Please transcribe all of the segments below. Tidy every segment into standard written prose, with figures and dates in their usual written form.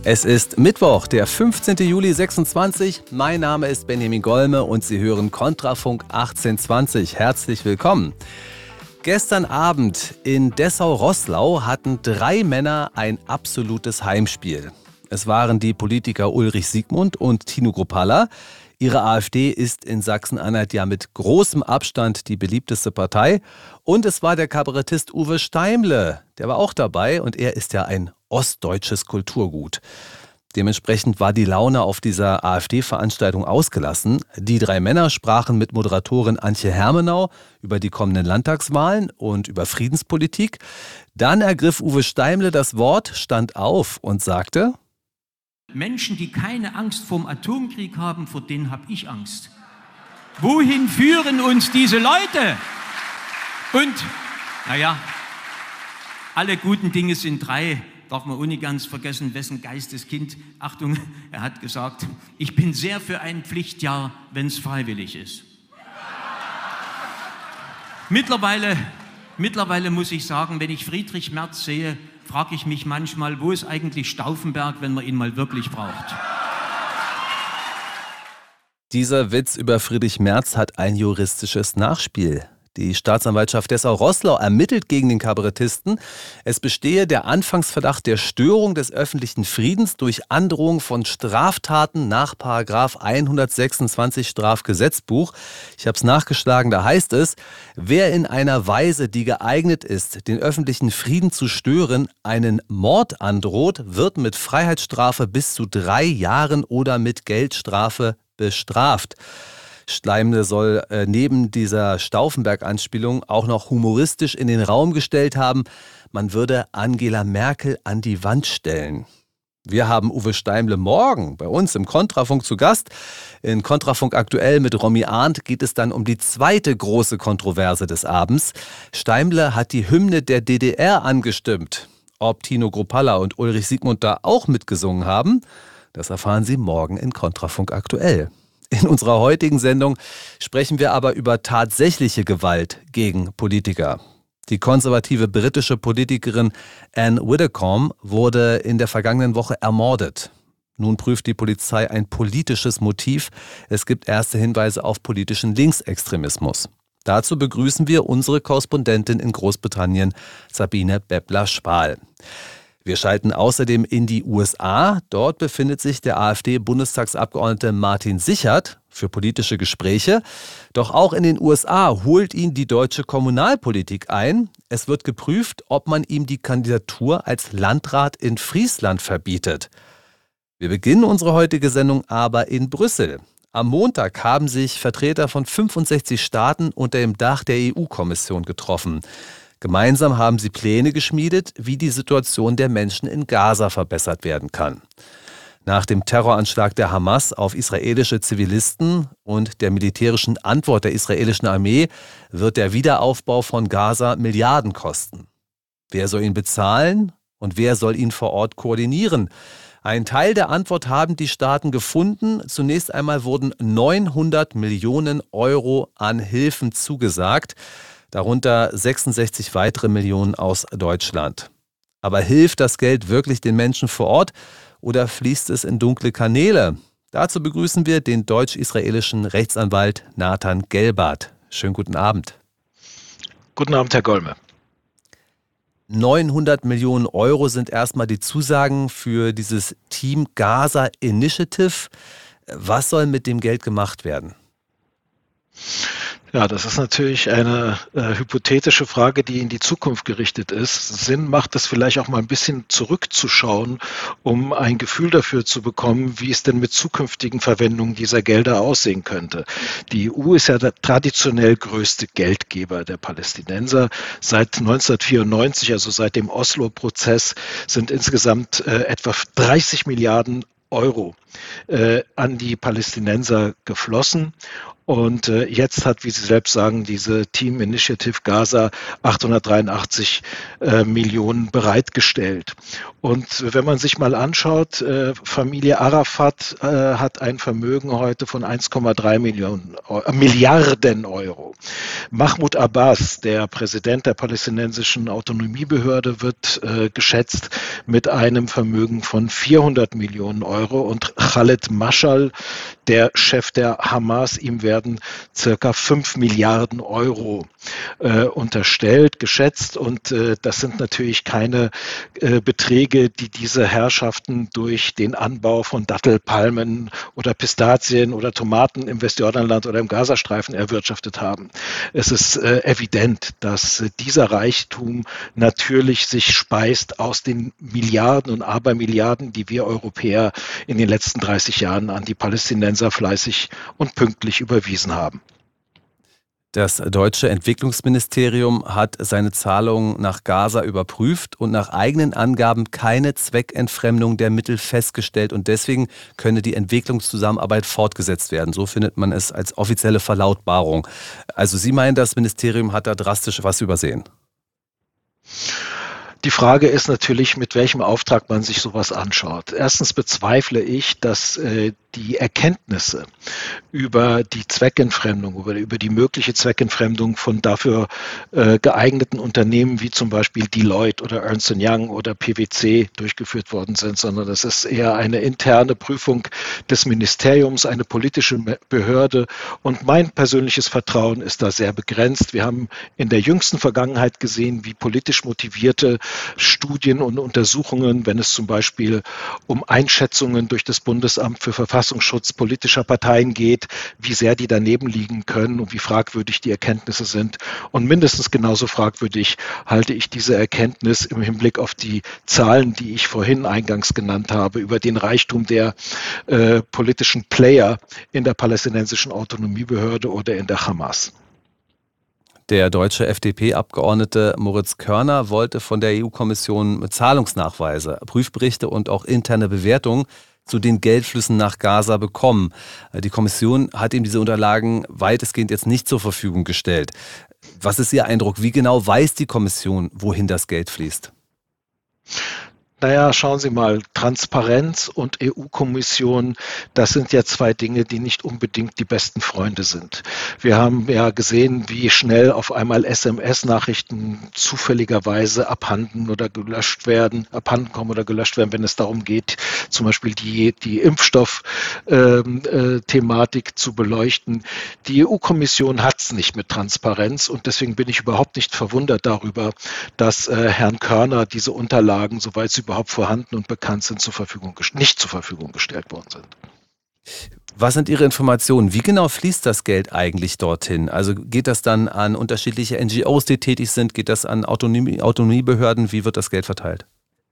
Es ist Mittwoch, der 15. Juli 26. Mein Name ist Benjamin Golme und Sie hören Kontrafunk 1820. Herzlich willkommen. Gestern Abend in Dessau-Roßlau hatten 3 Männer ein absolutes Heimspiel. Es waren die Politiker Ulrich Siegmund und Tino Kruppalla. Ihre AfD ist in Sachsen-Anhalt ja mit großem Abstand die beliebteste Partei. Und es war der Kabarettist Uwe Steimle, der war auch dabei und er ist ja ein ostdeutsches Kulturgut. Dementsprechend war die Laune auf dieser AfD-Veranstaltung ausgelassen. Die 3 Männer sprachen mit Moderatorin Antje Hermenau über die kommenden Landtagswahlen und über Friedenspolitik. Dann ergriff Uwe Steimle das Wort, stand auf und sagte: Menschen, die keine Angst vorm Atomkrieg haben, vor denen habe ich Angst. Wohin führen uns diese Leute? Und, naja, alle guten Dinge sind 3. Darf man auch nicht ganz vergessen, wessen Geisteskind, Achtung, er hat gesagt, ich bin sehr für ein Pflichtjahr, wenn es freiwillig ist. Mittlerweile muss ich sagen, wenn ich Friedrich Merz sehe, frage ich mich manchmal, wo ist eigentlich Stauffenberg, wenn man ihn mal wirklich braucht? Dieser Witz über Friedrich Merz hat ein juristisches Nachspiel. Die Staatsanwaltschaft Dessau-Roßlau ermittelt gegen den Kabarettisten. Es bestehe der Anfangsverdacht der Störung des öffentlichen Friedens durch Androhung von Straftaten nach § 126 Strafgesetzbuch. Ich habe es nachgeschlagen, da heißt es: Wer in einer Weise, die geeignet ist, den öffentlichen Frieden zu stören, einen Mord androht, wird mit Freiheitsstrafe bis zu 3 Jahren oder mit Geldstrafe bestraft. Steimle soll neben dieser Stauffenberg-Anspielung auch noch humoristisch in den Raum gestellt haben, man würde Angela Merkel an die Wand stellen. Wir haben Uwe Steimle morgen bei uns im Kontrafunk zu Gast. In Kontrafunk aktuell mit Romy Arndt geht es dann um die zweite große Kontroverse des Abends. Steimle hat die Hymne der DDR angestimmt. Ob Tino Kruppalla und Ulrich Siegmund da auch mitgesungen haben, das erfahren Sie morgen in Kontrafunk aktuell. In unserer heutigen Sendung sprechen wir aber über tatsächliche Gewalt gegen Politiker. Die konservative britische Politikerin Anne Widdecombe wurde in der vergangenen Woche ermordet. Nun prüft die Polizei ein politisches Motiv. Es gibt erste Hinweise auf politischen Linksextremismus. Dazu begrüßen wir unsere Korrespondentin in Großbritannien, Sabine Beppler-Spahl. Wir schalten außerdem in die USA. Dort befindet sich der AfD-Bundestagsabgeordnete Martin Sichert für politische Gespräche. Doch auch in den USA holt ihn die deutsche Kommunalpolitik ein. Es wird geprüft, ob man ihm die Kandidatur als Landrat in Friesland verbietet. Wir beginnen unsere heutige Sendung aber in Brüssel. Am Montag haben sich Vertreter von 65 Staaten unter dem Dach der EU-Kommission getroffen. Gemeinsam haben sie Pläne geschmiedet, wie die Situation der Menschen in Gaza verbessert werden kann. Nach dem Terroranschlag der Hamas auf israelische Zivilisten und der militärischen Antwort der israelischen Armee wird der Wiederaufbau von Gaza Milliarden kosten. Wer soll ihn bezahlen und wer soll ihn vor Ort koordinieren? Einen Teil der Antwort haben die Staaten gefunden. Zunächst einmal wurden 900 Millionen Euro an Hilfen zugesagt. Darunter 66 weitere Millionen aus Deutschland. Aber hilft das Geld wirklich den Menschen vor Ort oder fließt es in dunkle Kanäle? Dazu begrüßen wir den deutsch-israelischen Rechtsanwalt Nathan Gelbart. Schönen guten Abend. Guten Abend, Herr Golme. 900 Millionen Euro sind erstmal die Zusagen für dieses Team Gaza Initiative. Was soll mit dem Geld gemacht werden? Ja, das ist natürlich eine hypothetische Frage, die in die Zukunft gerichtet ist. Sinn macht es vielleicht auch mal ein bisschen zurückzuschauen, um ein Gefühl dafür zu bekommen, wie es denn mit zukünftigen Verwendungen dieser Gelder aussehen könnte. Die EU ist ja der traditionell größte Geldgeber der Palästinenser. Seit 1994, also seit dem Oslo-Prozess, sind insgesamt etwa 30 Milliarden Euro an die Palästinenser geflossen. Und jetzt hat, wie Sie selbst sagen, diese Team Initiative Gaza 883 Millionen bereitgestellt. Und wenn man sich mal anschaut, Familie Arafat hat ein Vermögen heute von 1,3 Milliarden Euro. Mahmoud Abbas, der Präsident der palästinensischen Autonomiebehörde, wird geschätzt mit einem Vermögen von 400 Millionen Euro. Und Khaled Mashal, der Chef der Hamas, ihm werden circa 5 Milliarden Euro unterstellt, geschätzt. Und das sind natürlich keine Beträge, die diese Herrschaften durch den Anbau von Dattelpalmen oder Pistazien oder Tomaten im Westjordanland oder im Gazastreifen erwirtschaftet haben. Es ist evident, dass dieser Reichtum natürlich sich speist aus den Milliarden und Abermilliarden, die wir Europäer in den letzten 30 Jahren an die Palästinenser fleißig und pünktlich überwiesen haben. Das deutsche Entwicklungsministerium hat seine Zahlungen nach Gaza überprüft und nach eigenen Angaben keine Zweckentfremdung der Mittel festgestellt und deswegen könne die Entwicklungszusammenarbeit fortgesetzt werden. So findet man es als offizielle Verlautbarung. Also Sie meinen, das Ministerium hat da drastisch was übersehen? Die Frage ist natürlich, mit welchem Auftrag man sich sowas anschaut. Erstens bezweifle ich, dass die Erkenntnisse über die Zweckentfremdung, über die mögliche Zweckentfremdung von dafür geeigneten Unternehmen wie zum Beispiel Deloitte oder Ernst & Young oder PwC durchgeführt worden sind, sondern das ist eher eine interne Prüfung des Ministeriums, eine politische Behörde und mein persönliches Vertrauen ist da sehr begrenzt. Wir haben in der jüngsten Vergangenheit gesehen, wie politisch motivierte Studien und Untersuchungen, wenn es zum Beispiel um Einschätzungen durch das Bundesamt für Verfassungsschutz politischer Parteien geht, wie sehr die daneben liegen können und wie fragwürdig die Erkenntnisse sind. Und mindestens genauso fragwürdig halte ich diese Erkenntnis im Hinblick auf die Zahlen, die ich vorhin eingangs genannt habe, über den Reichtum der politischen Player in der palästinensischen Autonomiebehörde oder in der Hamas. Der deutsche FDP-Abgeordnete Moritz Körner wollte von der EU-Kommission Zahlungsnachweise, Prüfberichte und auch interne Bewertungen zu den Geldflüssen nach Gaza bekommen. Die Kommission hat ihm diese Unterlagen weitestgehend jetzt nicht zur Verfügung gestellt. Was ist Ihr Eindruck? Wie genau weiß die Kommission, wohin das Geld fließt? Naja, schauen Sie mal, Transparenz und EU-Kommission, das sind ja zwei Dinge, die nicht unbedingt die besten Freunde sind. Wir haben ja gesehen, wie schnell auf einmal SMS-Nachrichten zufälligerweise abhanden kommen oder gelöscht werden, wenn es darum geht, zum Beispiel die Impfstoff-Thematik zu beleuchten. Die EU-Kommission hat es nicht mit Transparenz und deswegen bin ich überhaupt nicht verwundert darüber, dass Herrn Körner diese Unterlagen, soweit sie überhaupt vorhanden und bekannt sind, nicht zur Verfügung gestellt worden sind. Was sind Ihre Informationen? Wie genau fließt das Geld eigentlich dorthin? Also geht das dann an unterschiedliche NGOs, die tätig sind? Geht das an Autonomiebehörden? Wie wird das Geld verteilt?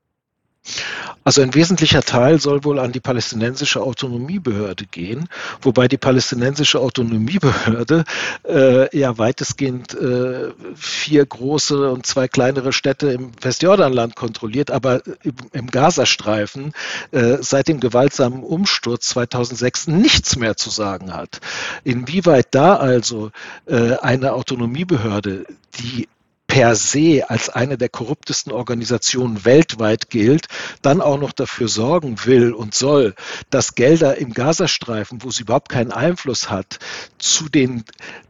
Also ein wesentlicher Teil soll wohl an die palästinensische Autonomiebehörde gehen, wobei die palästinensische Autonomiebehörde ja weitestgehend 4 große und 2 kleinere Städte im Westjordanland kontrolliert, aber im Gazastreifen seit dem gewaltsamen Umsturz 2006 nichts mehr zu sagen hat. Inwieweit da also eine Autonomiebehörde, die per se als eine der korruptesten Organisationen weltweit gilt, dann auch noch dafür sorgen will und soll, dass Gelder im Gazastreifen, wo sie überhaupt keinen Einfluss hat, zu den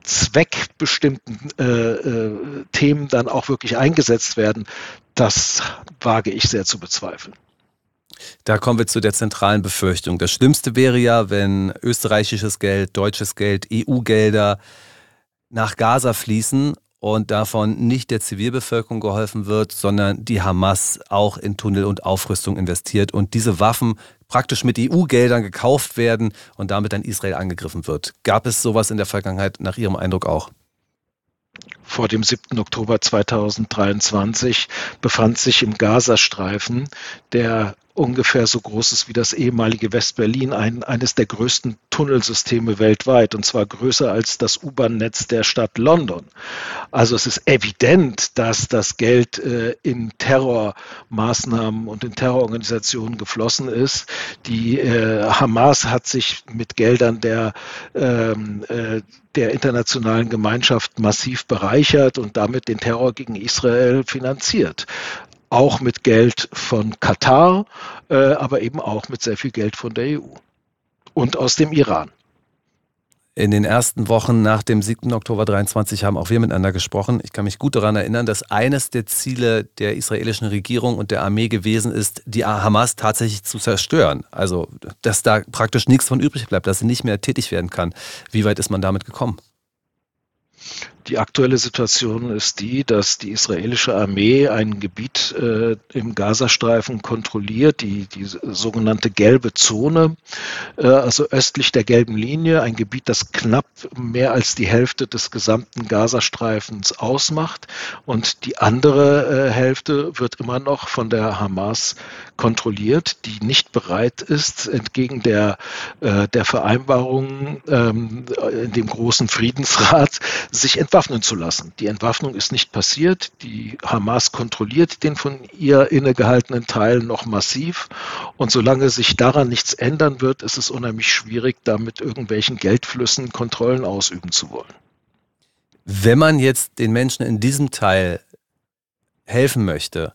zweckbestimmten Themen dann auch wirklich eingesetzt werden, das wage ich sehr zu bezweifeln. Da kommen wir zu der zentralen Befürchtung. Das Schlimmste wäre ja, wenn österreichisches Geld, deutsches Geld, EU-Gelder nach Gaza fließen und davon nicht der Zivilbevölkerung geholfen wird, sondern die Hamas auch in Tunnel und Aufrüstung investiert und diese Waffen praktisch mit EU-Geldern gekauft werden und damit dann Israel angegriffen wird. Gab es sowas in der Vergangenheit nach Ihrem Eindruck auch? Vor dem 7. Oktober 2023 befand sich im Gazastreifen der ungefähr so groß ist wie das ehemalige West-Berlin, eines der größten Tunnelsysteme weltweit, und zwar größer als das U-Bahn-Netz der Stadt London. Also es ist evident, dass das Geld in Terrormaßnahmen und in Terrororganisationen geflossen ist. Die Hamas hat sich mit Geldern der internationalen Gemeinschaft massiv bereichert und damit den Terror gegen Israel finanziert. Auch mit Geld von Katar, aber eben auch mit sehr viel Geld von der EU und aus dem Iran. In den ersten Wochen nach dem 7. Oktober 23 haben auch wir miteinander gesprochen. Ich kann mich gut daran erinnern, dass eines der Ziele der israelischen Regierung und der Armee gewesen ist, die Hamas tatsächlich zu zerstören. Also, dass da praktisch nichts von übrig bleibt, dass sie nicht mehr tätig werden kann. Wie weit ist man damit gekommen? Die aktuelle Situation ist die, dass die israelische Armee ein Gebiet im Gazastreifen kontrolliert, die sogenannte gelbe Zone, also östlich der gelben Linie, ein Gebiet, das knapp mehr als die Hälfte des gesamten Gazastreifens ausmacht. Und die andere Hälfte wird immer noch von der Hamas kontrolliert, die nicht bereit ist, entgegen der Vereinbarung in dem großen Friedensrat, sich entwaffnen zu lassen. Die Entwaffnung ist nicht passiert. Die Hamas kontrolliert den von ihr innegehaltenen Teil noch massiv. Und solange sich daran nichts ändern wird, ist es unheimlich schwierig, da mit irgendwelchen Geldflüssen Kontrollen ausüben zu wollen. Wenn man jetzt den Menschen in diesem Teil helfen möchte,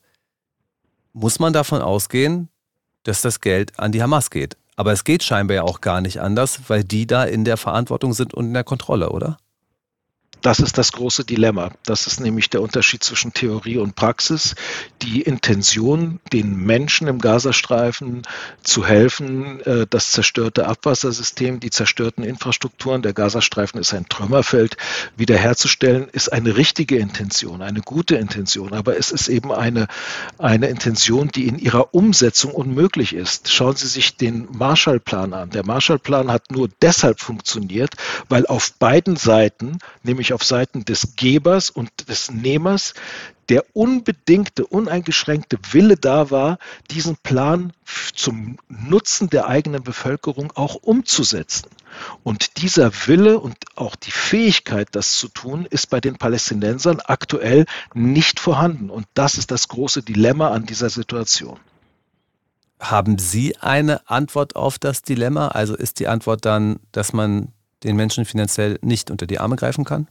muss man davon ausgehen, dass das Geld an die Hamas geht. Aber es geht scheinbar ja auch gar nicht anders, weil die da in der Verantwortung sind und in der Kontrolle, oder? Das ist das große Dilemma. Das ist nämlich der Unterschied zwischen Theorie und Praxis. Die Intention, den Menschen im Gazastreifen zu helfen, das zerstörte Abwassersystem, die zerstörten Infrastrukturen, der Gazastreifen ist ein Trümmerfeld, wiederherzustellen, ist eine richtige Intention, eine gute Intention. Aber es ist eben eine Intention, die in ihrer Umsetzung unmöglich ist. Schauen Sie sich den Marshallplan an. Der Marshallplan hat nur deshalb funktioniert, weil auf beiden Seiten, nämlich auf Seiten des Gebers und des Nehmers, der unbedingte, uneingeschränkte Wille da war, diesen Plan zum Nutzen der eigenen Bevölkerung auch umzusetzen. Und dieser Wille und auch die Fähigkeit, das zu tun, ist bei den Palästinensern aktuell nicht vorhanden. Und das ist das große Dilemma an dieser Situation. Haben Sie eine Antwort auf das Dilemma? Also ist die Antwort dann, dass man den Menschen finanziell nicht unter die Arme greifen kann?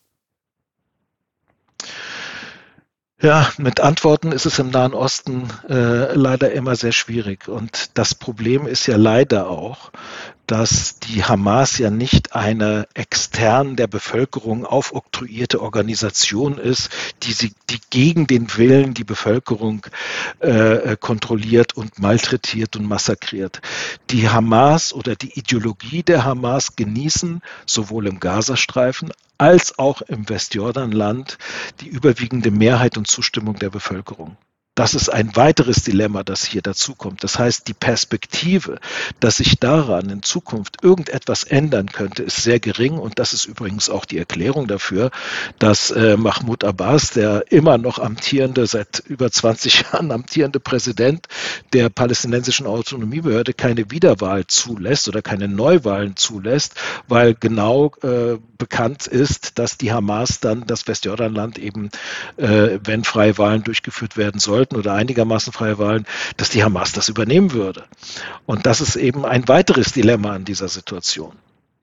Ja, mit Antworten ist es im Nahen Osten leider immer sehr schwierig. Und das Problem ist ja leider auch, dass die Hamas ja nicht eine extern der Bevölkerung aufoktroyierte Organisation ist, die gegen den Willen die Bevölkerung kontrolliert und malträtiert und massakriert. Die Hamas oder die Ideologie der Hamas genießen sowohl im Gazastreifen als auch im Westjordanland die überwiegende Mehrheit und Zustimmung der Bevölkerung. Das ist ein weiteres Dilemma, das hier dazukommt. Das heißt, die Perspektive, dass sich daran in Zukunft irgendetwas ändern könnte, ist sehr gering. Und das ist übrigens auch die Erklärung dafür, dass Mahmoud Abbas, der immer noch seit über 20 Jahren amtierende Präsident der palästinensischen Autonomiebehörde, keine Wiederwahl zulässt oder keine Neuwahlen zulässt, weil genau bekannt ist, dass die Hamas dann das Westjordanland eben, wenn freie Wahlen durchgeführt werden sollten oder einigermaßen freie Wahlen, dass die Hamas das übernehmen würde. Und das ist eben ein weiteres Dilemma an dieser Situation.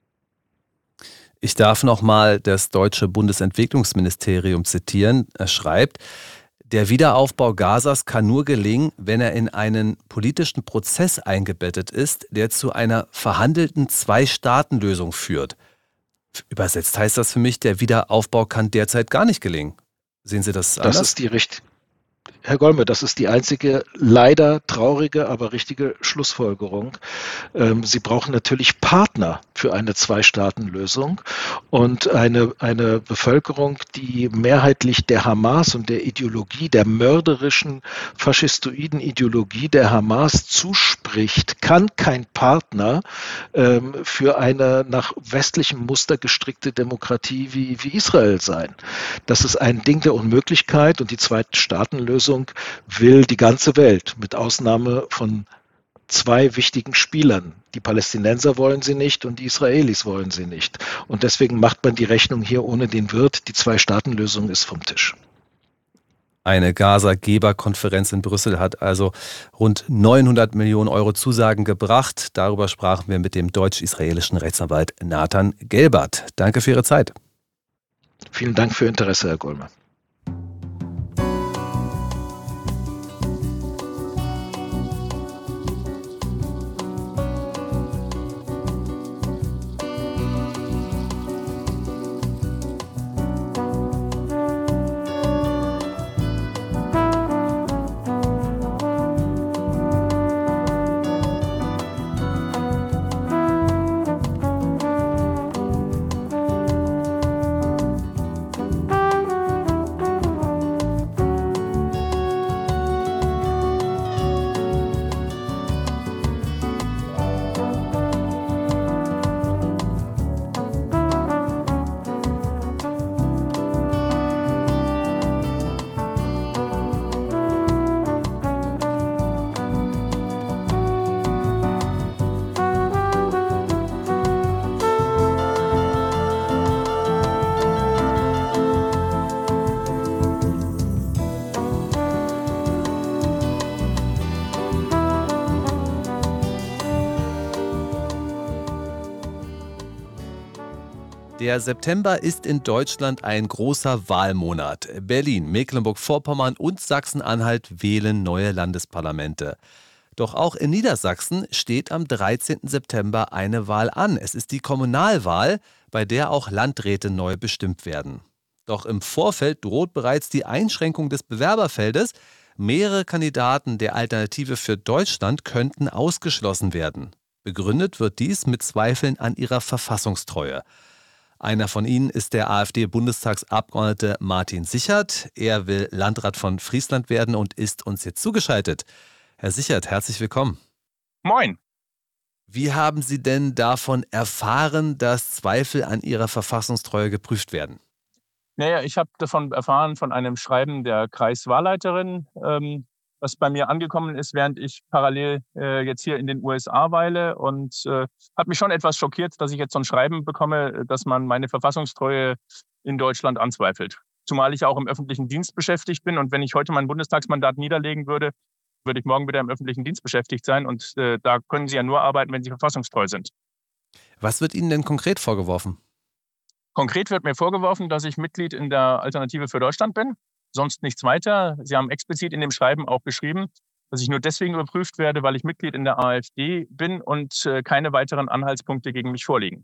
Ich darf nochmal das deutsche Bundesentwicklungsministerium zitieren. Er schreibt, der Wiederaufbau Gazas kann nur gelingen, wenn er in einen politischen Prozess eingebettet ist, der zu einer verhandelten Zwei-Staaten-Lösung führt. Übersetzt heißt das für mich, der Wiederaufbau kann derzeit gar nicht gelingen. Sehen Sie das anders? Das ist die richtige. Herr Golme, das ist die einzige leider traurige, aber richtige Schlussfolgerung. Sie brauchen natürlich Partner für eine Zwei-Staaten-Lösung und eine Bevölkerung, die mehrheitlich der Hamas und der Ideologie, der mörderischen, faschistoiden Ideologie der Hamas zuspricht, kann kein Partner für eine nach westlichem Muster gestrickte Demokratie wie Israel sein. Das ist ein Ding der Unmöglichkeit und die Zwei-Staaten-Lösung will die ganze Welt, mit Ausnahme von zwei wichtigen Spielern. Die Palästinenser wollen sie nicht und die Israelis wollen sie nicht. Und deswegen macht man die Rechnung hier ohne den Wirt. Die Zwei-Staaten-Lösung ist vom Tisch. Eine Gaza-Geberkonferenz in Brüssel hat also rund 900 Millionen Euro Zusagen gebracht. Darüber sprachen wir mit dem deutsch-israelischen Rechtsanwalt Nathan Gelbart. Danke für Ihre Zeit. Vielen Dank für Ihr Interesse, Herr Gollmer. Der September ist in Deutschland ein großer Wahlmonat. Berlin, Mecklenburg-Vorpommern und Sachsen-Anhalt wählen neue Landesparlamente. Doch auch in Niedersachsen steht am 13. September eine Wahl an. Es ist die Kommunalwahl, bei der auch Landräte neu bestimmt werden. Doch im Vorfeld droht bereits die Einschränkung des Bewerberfeldes. Mehrere Kandidaten der Alternative für Deutschland könnten ausgeschlossen werden. Begründet wird dies mit Zweifeln an ihrer Verfassungstreue. Einer von ihnen ist der AfD-Bundestagsabgeordnete Martin Sichert. Er will Landrat von Friesland werden und ist uns jetzt zugeschaltet. Herr Sichert, herzlich willkommen. Moin. Wie haben Sie denn davon erfahren, dass Zweifel an Ihrer Verfassungstreue geprüft werden? Naja, ich habe davon erfahren von einem Schreiben der Kreiswahlleiterin, was bei mir angekommen ist, während ich parallel jetzt hier in den USA weile, und hat mich schon etwas schockiert, dass ich jetzt so ein Schreiben bekomme, dass man meine Verfassungstreue in Deutschland anzweifelt. Zumal ich auch im öffentlichen Dienst beschäftigt bin, und wenn ich heute mein Bundestagsmandat niederlegen würde, würde ich morgen wieder im öffentlichen Dienst beschäftigt sein, und da können Sie ja nur arbeiten, wenn Sie verfassungstreu sind. Was wird Ihnen denn konkret vorgeworfen? Konkret wird mir vorgeworfen, dass ich Mitglied in der Alternative für Deutschland bin. Sonst nichts weiter. Sie haben explizit in dem Schreiben auch geschrieben, dass ich nur deswegen überprüft werde, weil ich Mitglied in der AfD bin und keine weiteren Anhaltspunkte gegen mich vorliegen.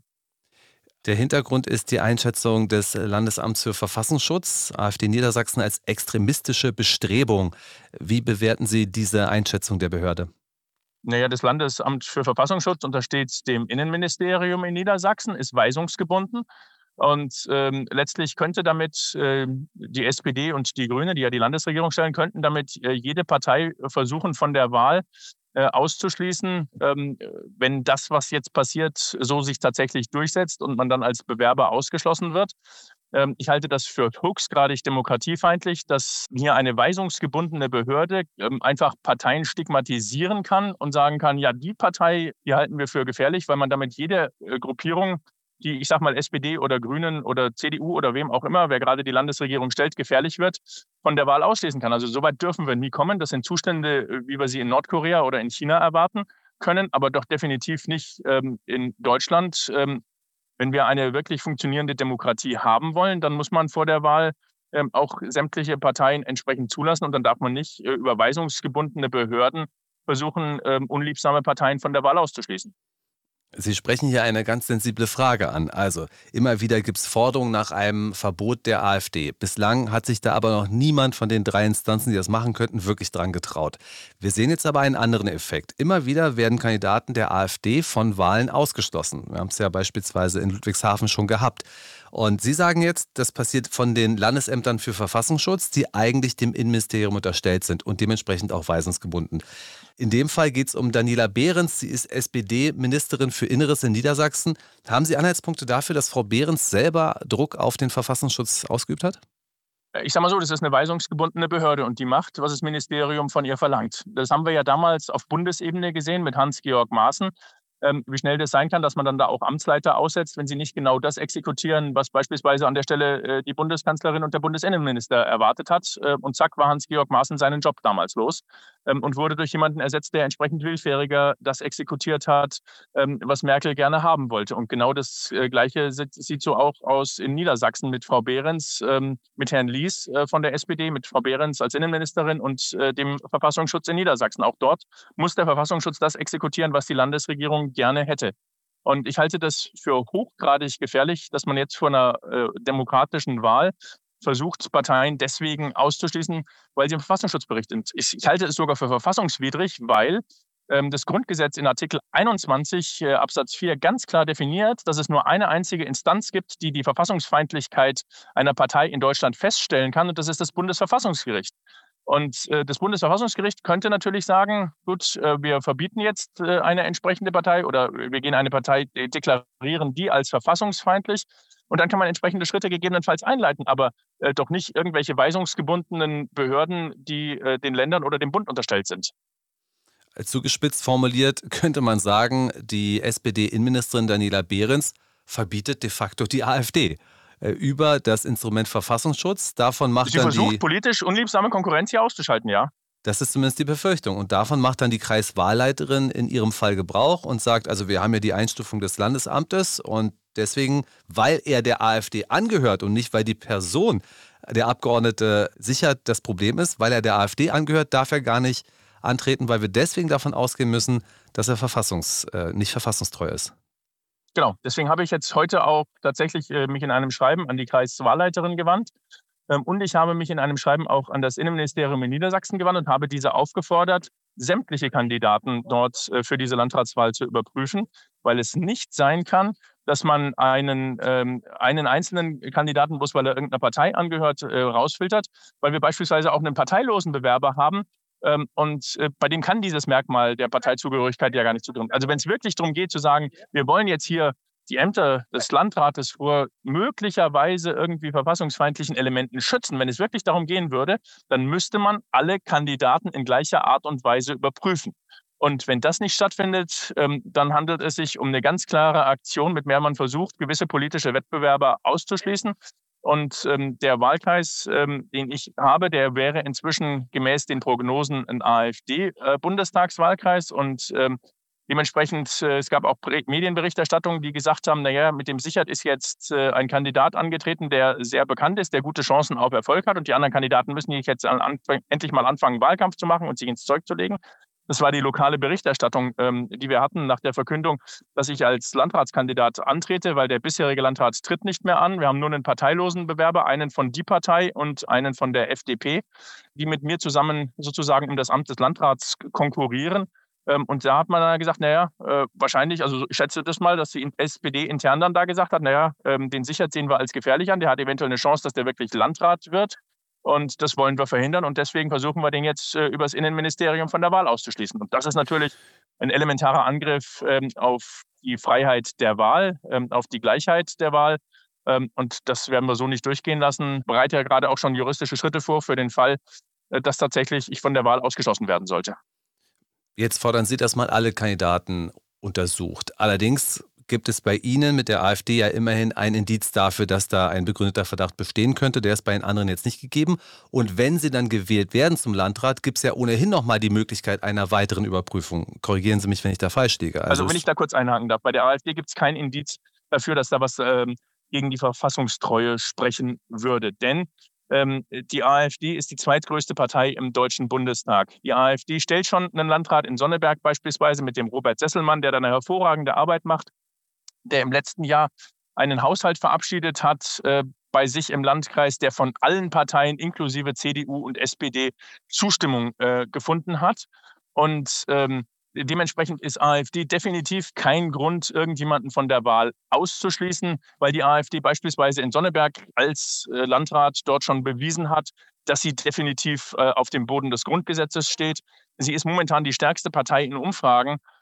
Der Hintergrund ist die Einschätzung des Landesamts für Verfassungsschutz, AfD Niedersachsen, als extremistische Bestrebung. Wie bewerten Sie diese Einschätzung der Behörde? Naja, das Landesamt für Verfassungsschutz untersteht dem Innenministerium in Niedersachsen, ist weisungsgebunden. Und letztlich könnte damit die SPD und die Grüne, die ja die Landesregierung stellen, könnten damit jede Partei versuchen, von der Wahl auszuschließen, wenn das, was jetzt passiert, so sich tatsächlich durchsetzt und man dann als Bewerber ausgeschlossen wird. Ich halte das für höchstgradig demokratiefeindlich, dass hier eine weisungsgebundene Behörde einfach Parteien stigmatisieren kann und sagen kann, ja, die Partei, die halten wir für gefährlich, weil man damit jede Gruppierung, die, ich sag mal, SPD oder Grünen oder CDU oder wem auch immer, wer gerade die Landesregierung stellt, gefährlich wird, von der Wahl ausschließen kann. Also so weit dürfen wir nie kommen. Das sind Zustände, wie wir sie in Nordkorea oder in China erwarten können, aber doch definitiv nicht in Deutschland. Wenn wir eine wirklich funktionierende Demokratie haben wollen, dann muss man vor der Wahl auch sämtliche Parteien entsprechend zulassen, und dann darf man nicht über weisungsgebundene Behörden versuchen, unliebsame Parteien von der Wahl auszuschließen. Sie sprechen hier eine ganz sensible Frage an. Also, immer wieder gibt es Forderungen nach einem Verbot der AfD. Bislang hat sich da aber noch niemand von den 3 Instanzen, die das machen könnten, wirklich dran getraut. Wir sehen jetzt aber einen anderen Effekt. Immer wieder werden Kandidaten der AfD von Wahlen ausgeschlossen. Wir haben es ja beispielsweise in Ludwigshafen schon gehabt. Und Sie sagen jetzt, das passiert von den Landesämtern für Verfassungsschutz, die eigentlich dem Innenministerium unterstellt sind und dementsprechend auch weisungsgebunden. In dem Fall geht es um Daniela Behrens. Sie ist SPD-Ministerin für Inneres in Niedersachsen. Haben Sie Anhaltspunkte dafür, dass Frau Behrens selber Druck auf den Verfassungsschutz ausgeübt hat? Ich sage mal so, das ist eine weisungsgebundene Behörde und die macht, was das Ministerium von ihr verlangt. Das haben wir ja damals auf Bundesebene gesehen mit Hans-Georg Maaßen, wie schnell das sein kann, dass man dann da auch Amtsleiter aussetzt, wenn sie nicht genau das exekutieren, was beispielsweise an der Stelle die Bundeskanzlerin und der Bundesinnenminister erwartet hat. Und zack, war Hans-Georg Maaßen seinen Job damals los und wurde durch jemanden ersetzt, der entsprechend willfähriger das exekutiert hat, was Merkel gerne haben wollte. Und genau das Gleiche sieht so auch aus in Niedersachsen mit Frau Behrens, mit Herrn Lies von der SPD, mit Frau Behrens als Innenministerin und dem Verfassungsschutz in Niedersachsen. Auch dort muss der Verfassungsschutz das exekutieren, was die Landesregierung gerne hätte. Und ich halte das für hochgradig gefährlich, dass man jetzt vor einer demokratischen Wahl versucht, Parteien deswegen auszuschließen, weil sie im Verfassungsschutz berichten. Ich halte es sogar für verfassungswidrig, weil das Grundgesetz in Artikel 21 Absatz 4 ganz klar definiert, dass es nur eine einzige Instanz gibt, die die Verfassungsfeindlichkeit einer Partei in Deutschland feststellen kann, und das ist das Bundesverfassungsgericht. Und das Bundesverfassungsgericht könnte natürlich sagen, gut, wir verbieten jetzt eine entsprechende Partei oder wir gehen eine Partei, deklarieren die als verfassungsfeindlich. Und dann kann man entsprechende Schritte gegebenenfalls einleiten, aber doch nicht irgendwelche weisungsgebundenen Behörden, die den Ländern oder dem Bund unterstellt sind. Zugespitzt formuliert könnte man sagen, die SPD-Innenministerin Daniela Behrens verbietet de facto die AfD über das Instrument Verfassungsschutz. Davon macht Sie dann versucht, politisch unliebsame Konkurrenz hier auszuschalten, ja. Das ist zumindest die Befürchtung. Und davon macht dann die Kreiswahlleiterin in ihrem Fall Gebrauch und sagt, also wir haben ja die Einstufung des Landesamtes und deswegen, weil er der AfD angehört und nicht, weil die Person, der Abgeordnete, sicher das Problem ist, weil er der AfD angehört, darf er gar nicht antreten, weil wir deswegen davon ausgehen müssen, dass er nicht verfassungstreu ist. Genau, deswegen habe ich jetzt heute auch tatsächlich mich in einem Schreiben an die Kreiswahlleiterin gewandt und ich habe mich in einem Schreiben auch an das Innenministerium in Niedersachsen gewandt und habe diese aufgefordert, sämtliche Kandidaten dort für diese Landratswahl zu überprüfen, weil es nicht sein kann, dass man einen einzelnen Kandidaten, bloß weil er irgendeiner Partei angehört, rausfiltert, weil wir beispielsweise auch einen parteilosen Bewerber haben, und bei dem kann dieses Merkmal der Parteizugehörigkeit ja gar nicht zutun. Also wenn es wirklich darum geht zu sagen, wir wollen jetzt hier die Ämter des Landrates vor möglicherweise irgendwie verfassungsfeindlichen Elementen schützen, wenn es wirklich darum gehen würde, dann müsste man alle Kandidaten in gleicher Art und Weise überprüfen. Und wenn das nicht stattfindet, dann handelt es sich um eine ganz klare Aktion, mit der man versucht, gewisse politische Wettbewerber auszuschließen. Und der Wahlkreis, den ich habe, der wäre inzwischen gemäß den Prognosen ein AfD-Bundestagswahlkreis. Und dementsprechend, es gab auch Medienberichterstattungen, die gesagt haben, naja, mit dem Sichert ist jetzt ein Kandidat angetreten, der sehr bekannt ist, der gute Chancen auf Erfolg hat. Und die anderen Kandidaten müssen jetzt endlich mal anfangen, Wahlkampf zu machen und sich ins Zeug zu legen. Das war die lokale Berichterstattung, die wir hatten nach der Verkündung, dass ich als Landratskandidat antrete, weil der bisherige Landrat tritt nicht mehr an. Wir haben nur einen parteilosen Bewerber, einen von Die Partei und einen von der FDP, die mit mir zusammen sozusagen um das Amt des Landrats konkurrieren. Und da hat man dann gesagt, naja, wahrscheinlich, also ich schätze das mal, dass die SPD intern dann da gesagt hat, naja, den Sichert sehen wir als gefährlich an, der hat eventuell eine Chance, dass der wirklich Landrat wird. Und das wollen wir verhindern. Und deswegen versuchen wir den jetzt über das Innenministerium von der Wahl auszuschließen. Und das ist natürlich ein elementarer Angriff auf die Freiheit der Wahl, auf die Gleichheit der Wahl. Und das werden wir so nicht durchgehen lassen. Ich bereite ja gerade auch schon juristische Schritte vor für den Fall, dass tatsächlich ich von der Wahl ausgeschlossen werden sollte. Jetzt fordern Sie, dass mal alle Kandidaten untersucht. Allerdings gibt es bei Ihnen mit der AfD ja immerhin ein Indiz dafür, dass da ein begründeter Verdacht bestehen könnte. Der ist bei den anderen jetzt nicht gegeben. Und wenn Sie dann gewählt werden zum Landrat, gibt es ja ohnehin nochmal die Möglichkeit einer weiteren Überprüfung. Korrigieren Sie mich, wenn ich da falsch liege. Also wenn ich da kurz einhaken darf, bei der AfD gibt es kein Indiz dafür, dass da was gegen die Verfassungstreue sprechen würde. Denn die AfD ist die zweitgrößte Partei im Deutschen Bundestag. Die AfD stellt schon einen Landrat in Sonneberg beispielsweise mit dem Robert Sesselmann, der da eine hervorragende Arbeit macht, der im letzten Jahr einen Haushalt verabschiedet hat bei sich im Landkreis, der von allen Parteien inklusive CDU und SPD Zustimmung gefunden hat. Und dementsprechend ist AfD definitiv kein Grund, irgendjemanden von der Wahl auszuschließen, weil die AfD beispielsweise in Sonneberg als Landrat dort schon bewiesen hat, dass sie definitiv auf dem Boden des Grundgesetzes steht. Sie ist momentan die stärkste Partei in Umfragen.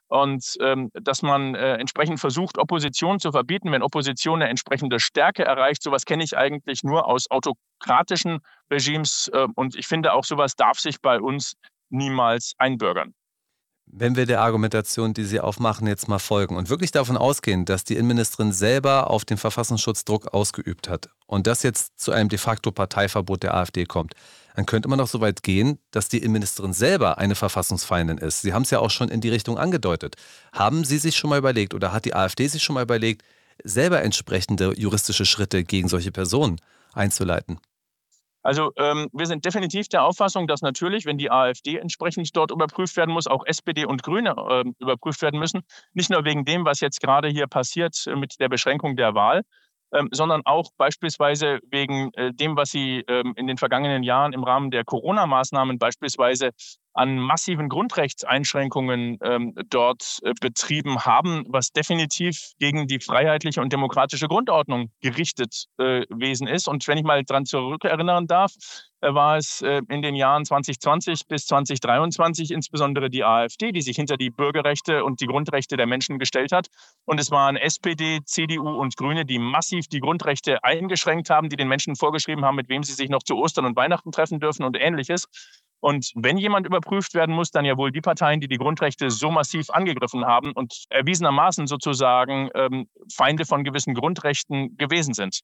Und dass man entsprechend versucht, Opposition zu verbieten, wenn Opposition eine entsprechende Stärke erreicht. Sowas kenne ich eigentlich nur aus autokratischen Regimes. Und ich finde, auch sowas darf sich bei uns niemals einbürgern. Wenn wir der Argumentation, die Sie aufmachen, jetzt mal folgen und wirklich davon ausgehen, dass die Innenministerin selber auf den Verfassungsschutz Druck ausgeübt hat und das jetzt zu einem de facto Parteiverbot der AfD kommt, dann könnte man doch so weit gehen, dass die Innenministerin selber eine Verfassungsfeindin ist. Sie haben es ja auch schon in die Richtung angedeutet. Haben Sie sich schon mal überlegt oder hat die AfD sich schon mal überlegt, selber entsprechende juristische Schritte gegen solche Personen einzuleiten? Also wir sind definitiv der Auffassung, dass natürlich, wenn die AfD entsprechend dort überprüft werden muss, auch SPD und Grüne überprüft werden müssen. Nicht nur wegen dem, was jetzt gerade hier passiert mit der Beschränkung der Wahl, sondern auch beispielsweise wegen dem, was sie in den vergangenen Jahren im Rahmen der Corona-Maßnahmen beispielsweise an massiven Grundrechtseinschränkungen dort betrieben haben, was definitiv gegen die freiheitliche und demokratische Grundordnung gerichtet gewesen ist. Und wenn ich mal dran zurückerinnern darf, war es in den Jahren 2020 bis 2023 insbesondere die AfD, die sich hinter die Bürgerrechte und die Grundrechte der Menschen gestellt hat. Und es waren SPD, CDU und Grüne, die massiv die Grundrechte eingeschränkt haben, die den Menschen vorgeschrieben haben, mit wem sie sich noch zu Ostern und Weihnachten treffen dürfen und Ähnliches. Und wenn jemand überprüft werden muss, dann ja wohl die Parteien, die die Grundrechte so massiv angegriffen haben und erwiesenermaßen sozusagen Feinde von gewissen Grundrechten gewesen sind.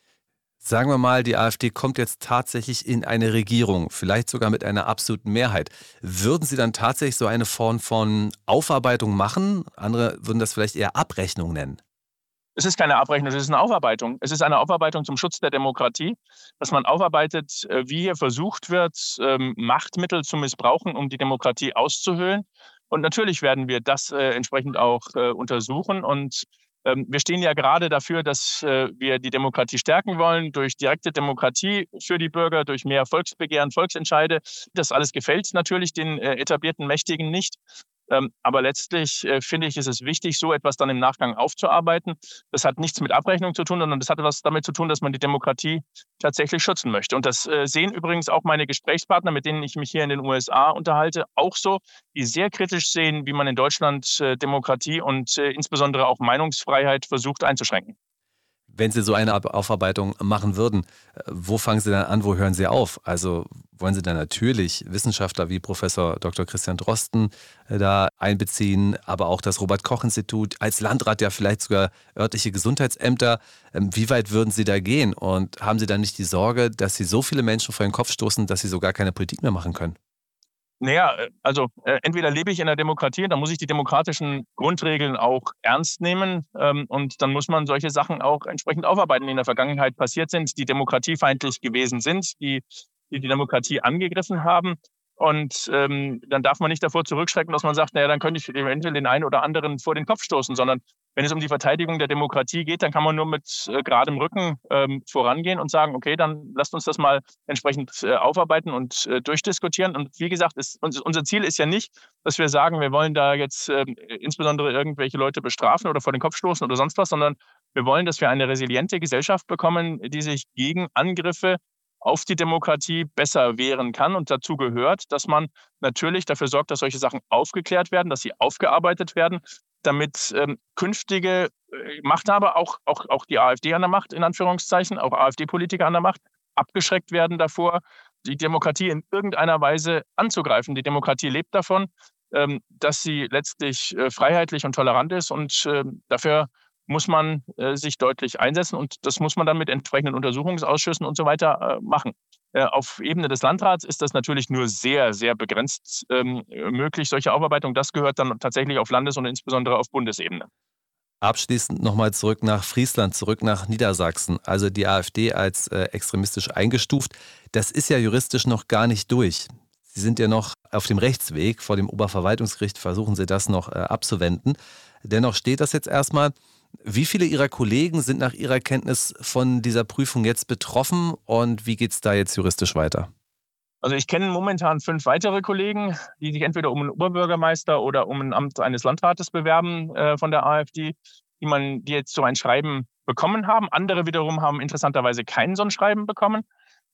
Sagen wir mal, die AfD kommt jetzt tatsächlich in eine Regierung, vielleicht sogar mit einer absoluten Mehrheit. Würden Sie dann tatsächlich so eine Form von Aufarbeitung machen? Andere würden das vielleicht eher Abrechnung nennen. Es ist keine Abrechnung, es ist eine Aufarbeitung. Es ist eine Aufarbeitung zum Schutz der Demokratie, dass man aufarbeitet, wie hier versucht wird, Machtmittel zu missbrauchen, um die Demokratie auszuhöhlen. Und natürlich werden wir das entsprechend auch untersuchen. Und wir stehen ja gerade dafür, dass wir die Demokratie stärken wollen, durch direkte Demokratie für die Bürger, durch mehr Volksbegehren, Volksentscheide. Das alles gefällt natürlich den etablierten Mächtigen nicht. Aber letztlich finde ich, ist es wichtig, so etwas dann im Nachgang aufzuarbeiten. Das hat nichts mit Abrechnung zu tun, sondern das hat etwas damit zu tun, dass man die Demokratie tatsächlich schützen möchte. Und das sehen übrigens auch meine Gesprächspartner, mit denen ich mich hier in den USA unterhalte, auch so, die sehr kritisch sehen, wie man in Deutschland Demokratie und insbesondere auch Meinungsfreiheit versucht einzuschränken. Wenn Sie so eine Aufarbeitung machen würden, wo fangen Sie dann an, wo hören Sie auf? Also wollen Sie dann natürlich Wissenschaftler wie Professor Dr. Christian Drosten da einbeziehen, aber auch das Robert-Koch-Institut, als Landrat ja vielleicht sogar örtliche Gesundheitsämter. Wie weit würden Sie da gehen? Und haben Sie dann nicht die Sorge, dass Sie so viele Menschen vor den Kopf stoßen, dass Sie so gar keine Politik mehr machen können? Naja, also entweder lebe ich in einer Demokratie, dann muss ich die demokratischen Grundregeln auch ernst nehmen und dann muss man solche Sachen auch entsprechend aufarbeiten, die in der Vergangenheit passiert sind, die demokratiefeindlich gewesen sind, die Demokratie angegriffen haben. Und dann darf man nicht davor zurückschrecken, dass man sagt, naja, dann könnte ich eventuell den einen oder anderen vor den Kopf stoßen, sondern wenn es um die Verteidigung der Demokratie geht, dann kann man nur mit geradem Rücken vorangehen und sagen, okay, dann lasst uns das mal entsprechend aufarbeiten und durchdiskutieren. Und wie gesagt, unser Ziel ist ja nicht, dass wir sagen, wir wollen da jetzt insbesondere irgendwelche Leute bestrafen oder vor den Kopf stoßen oder sonst was, sondern wir wollen, dass wir eine resiliente Gesellschaft bekommen, die sich gegen Angriffe auf die Demokratie besser wehren kann. Und dazu gehört, dass man natürlich dafür sorgt, dass solche Sachen aufgeklärt werden, dass sie aufgearbeitet werden, damit künftige Machthaber, auch die AfD an der Macht, in Anführungszeichen, auch AfD-Politiker an der Macht, abgeschreckt werden davor, die Demokratie in irgendeiner Weise anzugreifen. Die Demokratie lebt davon, dass sie letztlich freiheitlich und tolerant ist und dafür muss man sich deutlich einsetzen und das muss man dann mit entsprechenden Untersuchungsausschüssen und so weiter machen. Auf Ebene des Landrats ist das natürlich nur sehr, sehr begrenzt möglich, solche Aufarbeitung. Das gehört dann tatsächlich auf Landes- und insbesondere auf Bundesebene. Abschließend nochmal zurück nach Friesland, zurück nach Niedersachsen. Also die AfD als extremistisch eingestuft. Das ist ja juristisch noch gar nicht durch. Sie sind ja noch auf dem Rechtsweg. Vor dem Oberverwaltungsgericht versuchen Sie das noch abzuwenden. Dennoch steht das jetzt erstmal. Wie viele Ihrer Kollegen sind nach Ihrer Kenntnis von dieser Prüfung jetzt betroffen und wie geht es da jetzt juristisch weiter? Also ich kenne momentan 5 weitere Kollegen, die sich entweder um einen Oberbürgermeister oder um ein Amt eines Landrates bewerben von der AfD, die jetzt so ein Schreiben bekommen haben. Andere wiederum haben interessanterweise kein so ein Schreiben bekommen.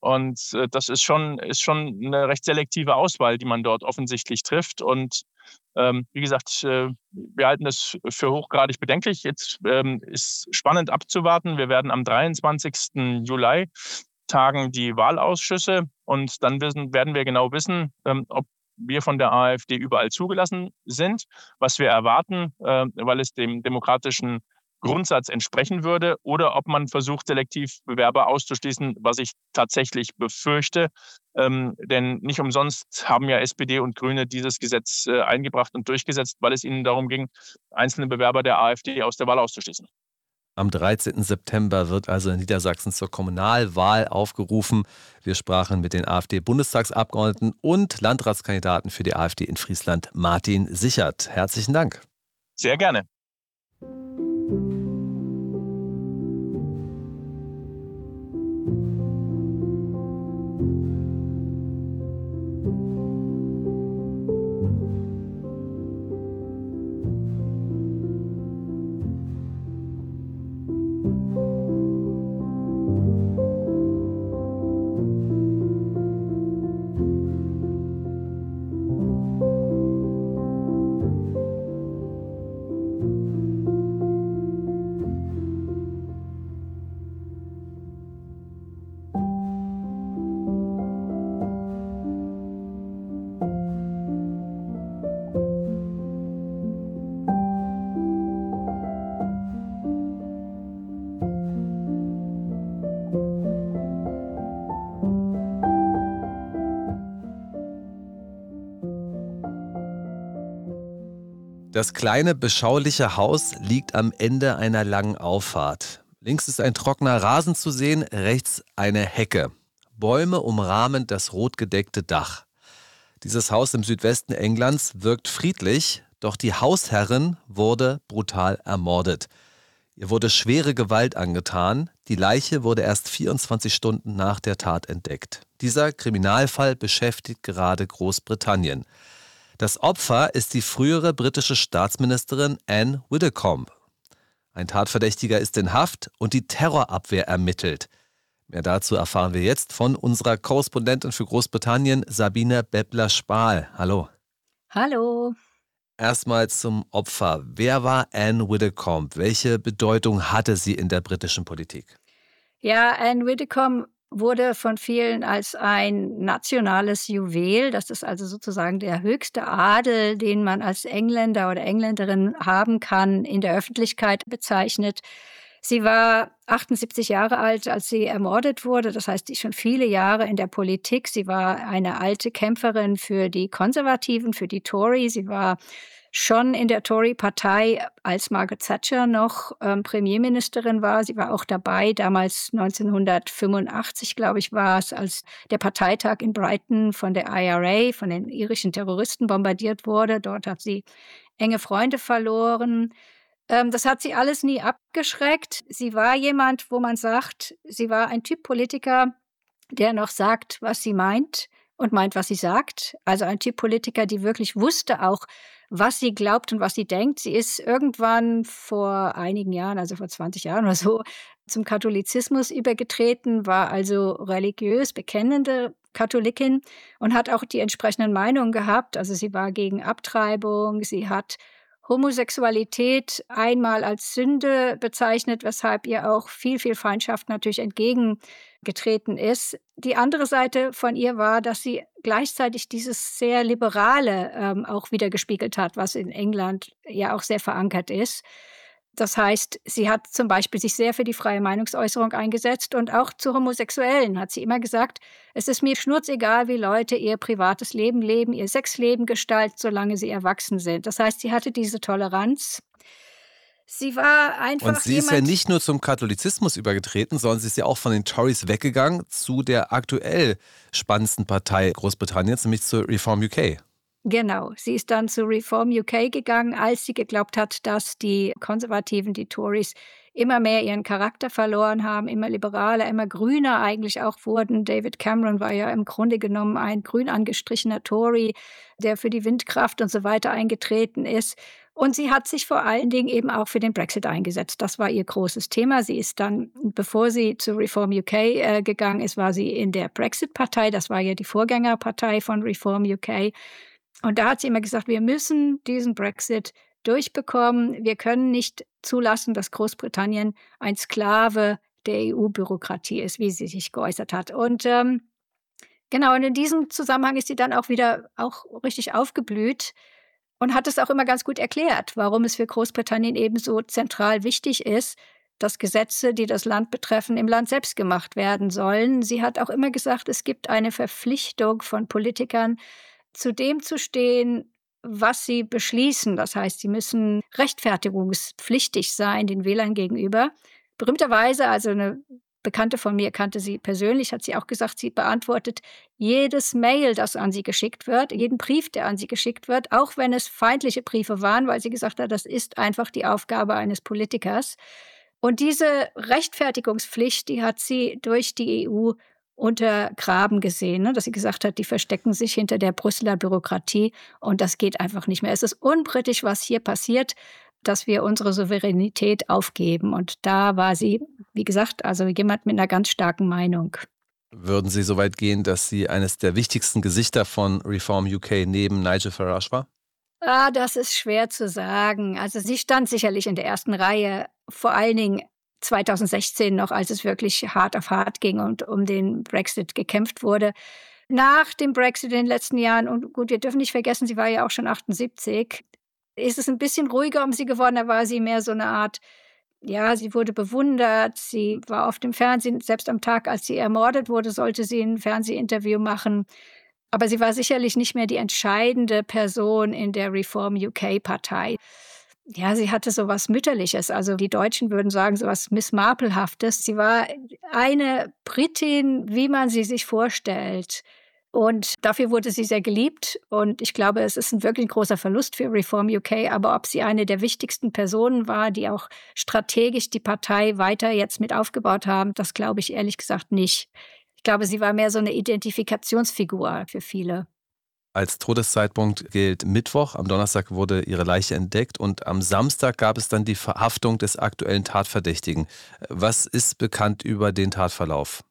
Und das ist schon eine recht selektive Auswahl, die man dort offensichtlich trifft. Und wie gesagt, wir halten es für hochgradig bedenklich. Jetzt ist spannend abzuwarten. Wir werden am 23. Juli tagen die Wahlausschüsse und dann werden wir genau wissen, ob wir von der AfD überall zugelassen sind, was wir erwarten, weil es dem demokratischen Grundsatz entsprechen würde, oder ob man versucht, selektiv Bewerber auszuschließen, was ich tatsächlich befürchte. Denn nicht umsonst haben ja SPD und Grüne dieses Gesetz eingebracht und durchgesetzt, weil es ihnen darum ging, einzelne Bewerber der AfD aus der Wahl auszuschließen. Am 13. September wird also in Niedersachsen zur Kommunalwahl aufgerufen. Wir sprachen mit den AfD-Bundestagsabgeordneten und Landratskandidaten für die AfD in Friesland, Martin Sichert. Herzlichen Dank. Sehr gerne. Das kleine, beschauliche Haus liegt am Ende einer langen Auffahrt. Links ist ein trockener Rasen zu sehen, rechts eine Hecke. Bäume umrahmen das rot gedeckte Dach. Dieses Haus im Südwesten Englands wirkt friedlich, doch die Hausherrin wurde brutal ermordet. Ihr wurde schwere Gewalt angetan. Die Leiche wurde erst 24 Stunden nach der Tat entdeckt. Dieser Kriminalfall beschäftigt gerade Großbritannien. Das Opfer ist die frühere britische Staatsministerin Anne Widdecombe. Ein Tatverdächtiger ist in Haft und die Terrorabwehr ermittelt. Mehr dazu erfahren wir jetzt von unserer Korrespondentin für Großbritannien, Sabine Beppler-Spahl. Hallo. Hallo. Erstmal zum Opfer. Wer war Anne Widdecombe? Welche Bedeutung hatte sie in der britischen Politik? Ja, Anne Widdecombe wurde von vielen als ein nationales Juwel, das ist also sozusagen der höchste Adel, den man als Engländer oder Engländerin haben kann, in der Öffentlichkeit bezeichnet. Sie war 78 Jahre alt, als sie ermordet wurde, das heißt, schon viele Jahre in der Politik. Sie war eine alte Kämpferin für die Konservativen, für die Tory. Sie war schon in der Tory-Partei, als Margaret Thatcher noch Premierministerin war. Sie war auch dabei, damals 1985, glaube ich, war es, als der Parteitag in Brighton von der IRA, von den irischen Terroristen bombardiert wurde. Dort hat sie enge Freunde verloren. Das hat sie alles nie abgeschreckt. Sie war jemand, wo man sagt, sie war ein Typ Politiker, der noch sagt, was sie meint und meint, was sie sagt. Also ein Typ Politiker, die wirklich wusste auch, was sie glaubt und was sie denkt. Sie ist irgendwann vor einigen Jahren, also vor 20 Jahren oder so, zum Katholizismus übergetreten, war also religiös bekennende Katholikin und hat auch die entsprechenden Meinungen gehabt. Also sie war gegen Abtreibung, sie hat Homosexualität einmal als Sünde bezeichnet, weshalb ihr auch viel, viel Feindschaft natürlich entgegengetreten ist. Die andere Seite von ihr war, dass sie gleichzeitig dieses sehr Liberale auch widergespiegelt hat, was in England ja auch sehr verankert ist. Das heißt, sie hat zum Beispiel sich sehr für die freie Meinungsäußerung eingesetzt und auch zu Homosexuellen hat sie immer gesagt, es ist mir schnurzegal, wie Leute ihr privates Leben leben, ihr Sexleben gestalten, solange sie erwachsen sind. Das heißt, sie hatte diese Toleranz. Sie war einfach Und sie ist ja nicht nur zum Katholizismus übergetreten, sondern sie ist ja auch von den Tories weggegangen zu der aktuell spannendsten Partei Großbritanniens, nämlich zur Reform UK. Genau, sie ist dann zu Reform UK gegangen, als sie geglaubt hat, dass die Konservativen, die Tories, immer mehr ihren Charakter verloren haben, immer liberaler, immer grüner eigentlich auch wurden. David Cameron war ja im Grunde genommen ein grün angestrichener Tory, der für die Windkraft und so weiter eingetreten ist. Und sie hat sich vor allen Dingen eben auch für den Brexit eingesetzt. Das war ihr großes Thema. Sie ist dann, bevor sie zu Reform UK gegangen ist, war sie in der Brexit-Partei. Das war ja die Vorgängerpartei von Reform UK. Und da hat sie immer gesagt, wir müssen diesen Brexit durchbekommen. Wir können nicht zulassen, dass Großbritannien ein Sklave der EU-Bürokratie ist, wie sie sich geäußert hat. Und genau, und in diesem Zusammenhang ist sie dann auch wieder richtig aufgeblüht und hat es auch immer ganz gut erklärt, warum es für Großbritannien eben so zentral wichtig ist, dass Gesetze, die das Land betreffen, im Land selbst gemacht werden sollen. Sie hat auch immer gesagt, es gibt eine Verpflichtung von Politikern, zu dem zu stehen, was sie beschließen. Das heißt, sie müssen rechtfertigungspflichtig sein den Wählern gegenüber. Berühmterweise, also eine Bekannte von mir kannte sie persönlich, hat sie auch gesagt, sie beantwortet jedes Mail, das an sie geschickt wird, jeden Brief, der an sie geschickt wird, auch wenn es feindliche Briefe waren, weil sie gesagt hat, das ist einfach die Aufgabe eines Politikers. Und diese Rechtfertigungspflicht, die hat sie durch die EU untergraben gesehen, ne? Dass sie gesagt hat, die verstecken sich hinter der Brüsseler Bürokratie und das geht einfach nicht mehr. Es ist unbritisch, was hier passiert, dass wir unsere Souveränität aufgeben. Und da war sie, wie gesagt, also jemand mit einer ganz starken Meinung. Würden Sie so weit gehen, dass sie eines der wichtigsten Gesichter von Reform UK neben Nigel Farage war? Das ist schwer zu sagen. Also sie stand sicherlich in der ersten Reihe, vor allen Dingen 2016 noch, als es wirklich hart auf hart ging und um den Brexit gekämpft wurde. Nach dem Brexit in den letzten Jahren, und gut, wir dürfen nicht vergessen, sie war ja auch schon 78, ist es ein bisschen ruhiger um sie geworden. Da war sie mehr so eine Art, ja, sie wurde bewundert, sie war oft im Fernsehen, selbst am Tag, als sie ermordet wurde, sollte sie ein Fernsehinterview machen. Aber sie war sicherlich nicht mehr die entscheidende Person in der Reform UK-Partei. Ja, sie hatte so was Mütterliches. Also die Deutschen würden sagen, so was Miss Marple-haftes. Sie war eine Britin, wie man sie sich vorstellt. Und dafür wurde sie sehr geliebt. Und ich glaube, es ist wirklich ein großer Verlust für Reform UK. Aber ob sie eine der wichtigsten Personen war, die auch strategisch die Partei weiter jetzt mit aufgebaut haben, das glaube ich ehrlich gesagt nicht. Ich glaube, sie war mehr so eine Identifikationsfigur für viele. Als Todeszeitpunkt gilt Mittwoch. Am Donnerstag wurde ihre Leiche entdeckt und am Samstag gab es dann die Verhaftung des aktuellen Tatverdächtigen. Was ist bekannt über den Tatverlauf?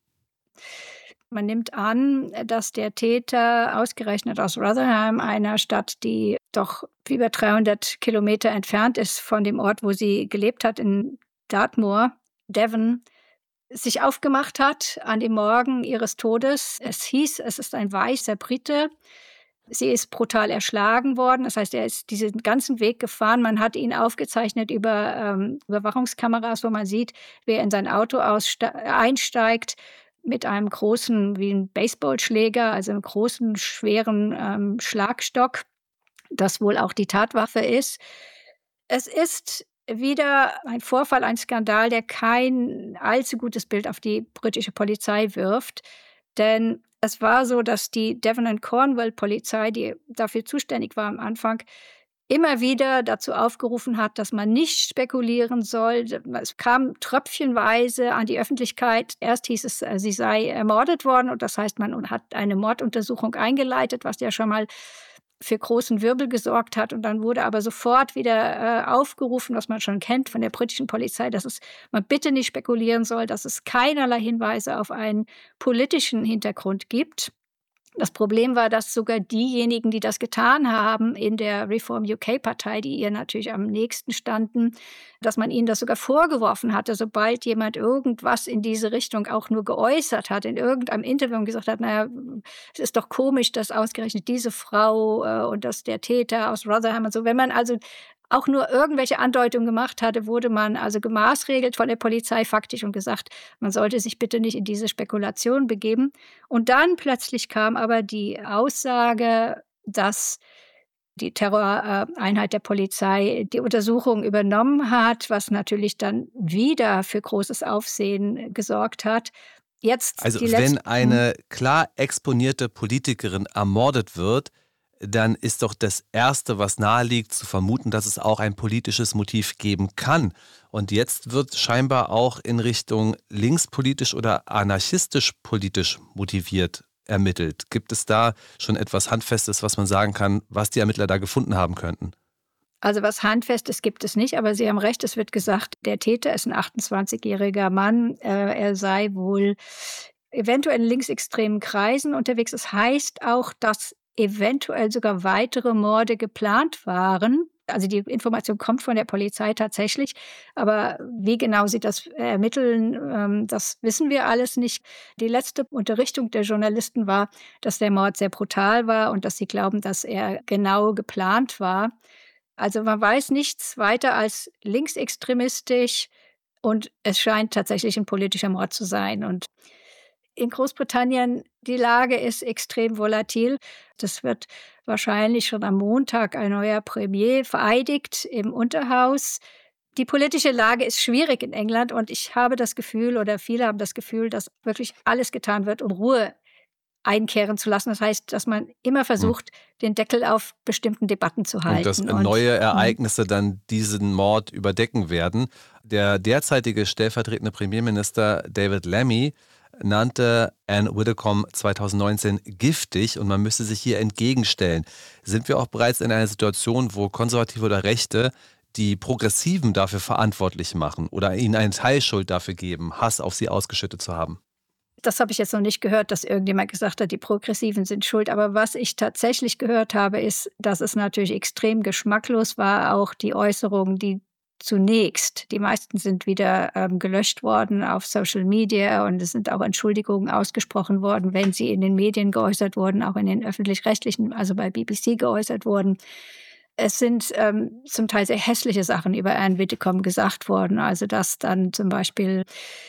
Man nimmt an, dass der Täter ausgerechnet aus Rotherham, einer Stadt, die doch über 300 Kilometer entfernt ist von dem Ort, wo sie gelebt hat, in Dartmoor, Devon, sich aufgemacht hat an dem Morgen ihres Todes. Es hieß, es ist ein weißer Brite. Sie ist brutal erschlagen worden. Das heißt, er ist diesen ganzen Weg gefahren. Man hat ihn aufgezeichnet über Überwachungskameras, wo man sieht, wie er in sein Auto einsteigt mit einem großen, wie ein Baseballschläger, also einem großen, schweren Schlagstock, das wohl auch die Tatwaffe ist. Es ist wieder ein Vorfall, ein Skandal, der kein allzu gutes Bild auf die britische Polizei wirft. Denn es war so, dass die Devon and Cornwall Polizei, die dafür zuständig war am Anfang, immer wieder dazu aufgerufen hat, dass man nicht spekulieren soll. Es kam tröpfchenweise an die Öffentlichkeit. Erst hieß es, sie sei ermordet worden. Und das heißt, man hat eine Morduntersuchung eingeleitet, was ja schon mal für großen Wirbel gesorgt hat. Und dann wurde aber sofort wieder aufgerufen, was man schon kennt von der britischen Polizei, dass man bitte nicht spekulieren soll, dass es keinerlei Hinweise auf einen politischen Hintergrund gibt. Das Problem war, dass sogar diejenigen, die das getan haben in der Reform UK-Partei, die ihr natürlich am nächsten standen, dass man ihnen das sogar vorgeworfen hatte, sobald jemand irgendwas in diese Richtung auch nur geäußert hat, in irgendeinem Interview und gesagt hat, naja, es ist doch komisch, dass ausgerechnet diese Frau und dass der Täter aus Rotherham und so, wenn man also auch nur irgendwelche Andeutungen gemacht hatte, wurde man also gemaßregelt von der Polizei faktisch und gesagt, man sollte sich bitte nicht in diese Spekulation begeben. Und dann plötzlich kam aber die Aussage, dass die Terroreinheit der Polizei die Untersuchung übernommen hat, was natürlich dann wieder für großes Aufsehen gesorgt hat. Jetzt also wenn eine klar exponierte Politikerin ermordet wird, dann ist doch das Erste, was naheliegt, zu vermuten, dass es auch ein politisches Motiv geben kann. Und jetzt wird scheinbar auch in Richtung linkspolitisch oder anarchistisch-politisch motiviert ermittelt. Gibt es da schon etwas Handfestes, was man sagen kann, was die Ermittler da gefunden haben könnten? Also was Handfestes gibt es nicht, aber Sie haben recht, es wird gesagt, der Täter ist ein 28-jähriger Mann. Er sei wohl eventuell in linksextremen Kreisen unterwegs. Es heißt auch, dass eventuell sogar weitere Morde geplant waren. Also die Information kommt von der Polizei tatsächlich, aber wie genau sie das ermitteln, das wissen wir alles nicht. Die letzte Unterrichtung der Journalisten war, dass der Mord sehr brutal war und dass sie glauben, dass er genau geplant war. Also man weiß nichts weiter als linksextremistisch und es scheint tatsächlich ein politischer Mord zu sein. Und in Großbritannien, die Lage ist extrem volatil. Das wird wahrscheinlich schon am Montag ein neuer Premier vereidigt im Unterhaus. Die politische Lage ist schwierig in England und ich habe das Gefühl, oder viele haben das Gefühl, dass wirklich alles getan wird, um Ruhe einkehren zu lassen. Das heißt, dass man immer versucht, den Deckel auf bestimmten Debatten zu halten. Und dass neue Ereignisse dann diesen Mord überdecken werden. Der derzeitige stellvertretende Premierminister David Lammy nannte Anne Widdecombe 2019 giftig und man müsste sich hier entgegenstellen. Sind wir auch bereits in einer Situation, wo Konservative oder Rechte die Progressiven dafür verantwortlich machen oder ihnen eine Teilschuld dafür geben, Hass auf sie ausgeschüttet zu haben? Das habe ich jetzt noch nicht gehört, dass irgendjemand gesagt hat, die Progressiven sind schuld. Aber was ich tatsächlich gehört habe, ist, dass es natürlich extrem geschmacklos war, auch die Äußerungen, die zunächst, die meisten sind wieder gelöscht worden auf Social Media und es sind auch Entschuldigungen ausgesprochen worden, wenn sie in den Medien geäußert wurden, auch in den öffentlich-rechtlichen, also bei BBC geäußert wurden. Es sind zum Teil sehr hässliche Sachen über Anne Widdecombe gesagt worden, also dass dann zum Beispiel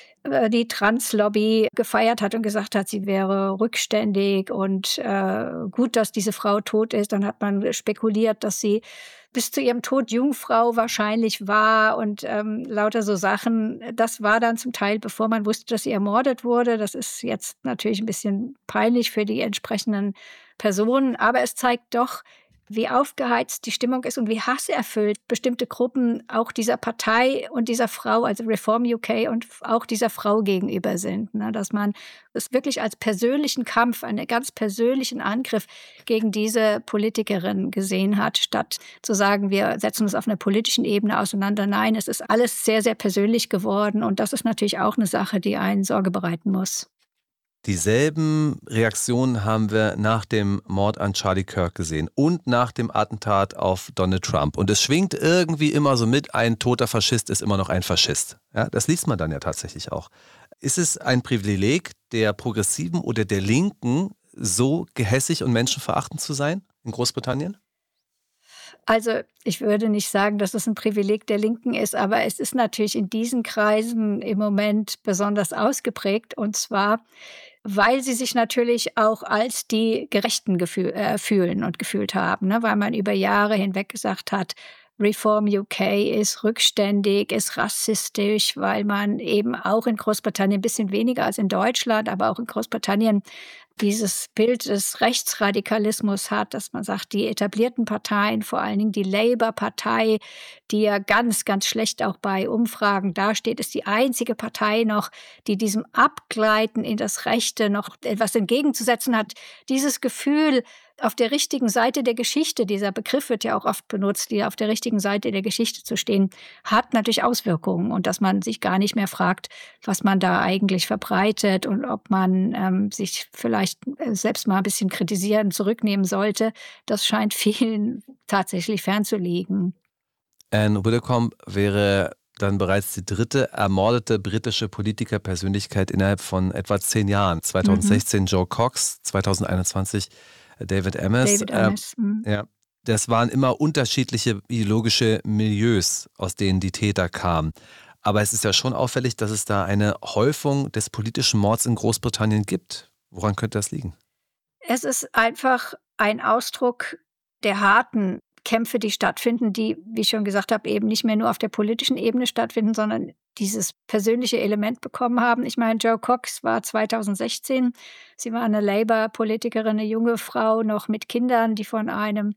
die Translobby gefeiert hat und gesagt hat, sie wäre rückständig und gut, dass diese Frau tot ist. Dann hat man spekuliert, dass sie bis zu ihrem Tod Jungfrau wahrscheinlich war und lauter so Sachen. Das war dann zum Teil, bevor man wusste, dass sie ermordet wurde. Das ist jetzt natürlich ein bisschen peinlich für die entsprechenden Personen, aber es zeigt doch, wie aufgeheizt die Stimmung ist und wie hasserfüllt bestimmte Gruppen auch dieser Partei und dieser Frau, also Reform UK und auch dieser Frau gegenüber sind. Ne? Dass man es wirklich als persönlichen Kampf, einen ganz persönlichen Angriff gegen diese Politikerin gesehen hat, statt zu sagen, wir setzen uns auf einer politischen Ebene auseinander. Nein, es ist alles sehr, sehr persönlich geworden und das ist natürlich auch eine Sache, die einen Sorge bereiten muss. Dieselben Reaktionen haben wir nach dem Mord an Charlie Kirk gesehen und nach dem Attentat auf Donald Trump. Und es schwingt irgendwie immer so mit, ein toter Faschist ist immer noch ein Faschist. Ja, das liest man dann ja tatsächlich auch. Ist es ein Privileg der Progressiven oder der Linken, so gehässig und menschenverachtend zu sein in Großbritannien? Also ich würde nicht sagen, dass es ein Privileg der Linken ist, aber es ist natürlich in diesen Kreisen im Moment besonders ausgeprägt. Und zwar, weil sie sich natürlich auch als die Gerechten fühlen und gefühlt haben, ne? Weil man über Jahre hinweg gesagt hat, Reform UK ist rückständig, ist rassistisch, weil man eben auch in Großbritannien ein bisschen weniger als in Deutschland, aber auch in Großbritannien dieses Bild des Rechtsradikalismus hat, dass man sagt, die etablierten Parteien, vor allen Dingen die Labour-Partei, die ja ganz, ganz schlecht auch bei Umfragen dasteht, ist die einzige Partei noch, die diesem Abgleiten in das Rechte noch etwas entgegenzusetzen hat. Dieses Gefühl, auf der richtigen Seite der Geschichte, dieser Begriff wird ja auch oft benutzt, die auf der richtigen Seite der Geschichte zu stehen, hat natürlich Auswirkungen und dass man sich gar nicht mehr fragt, was man da eigentlich verbreitet und ob man sich vielleicht selbst mal ein bisschen kritisieren, zurücknehmen sollte, das scheint vielen tatsächlich fernzuliegen. Anne Widdecombe wäre dann bereits die dritte ermordete britische Politikerpersönlichkeit innerhalb von etwa 10 Jahren. 2016 Joe Cox, 2021 David Amess. Ja, das waren immer unterschiedliche ideologische Milieus, aus denen die Täter kamen. Aber es ist ja schon auffällig, dass es da eine Häufung des politischen Mords in Großbritannien gibt. Woran könnte das liegen? Es ist einfach ein Ausdruck der harten Kämpfe, die stattfinden, die, wie ich schon gesagt habe, eben nicht mehr nur auf der politischen Ebene stattfinden, sondern dieses persönliche Element bekommen haben. Ich meine, Jo Cox war 2016, sie war eine Labour-Politikerin, eine junge Frau, noch mit Kindern, die von einem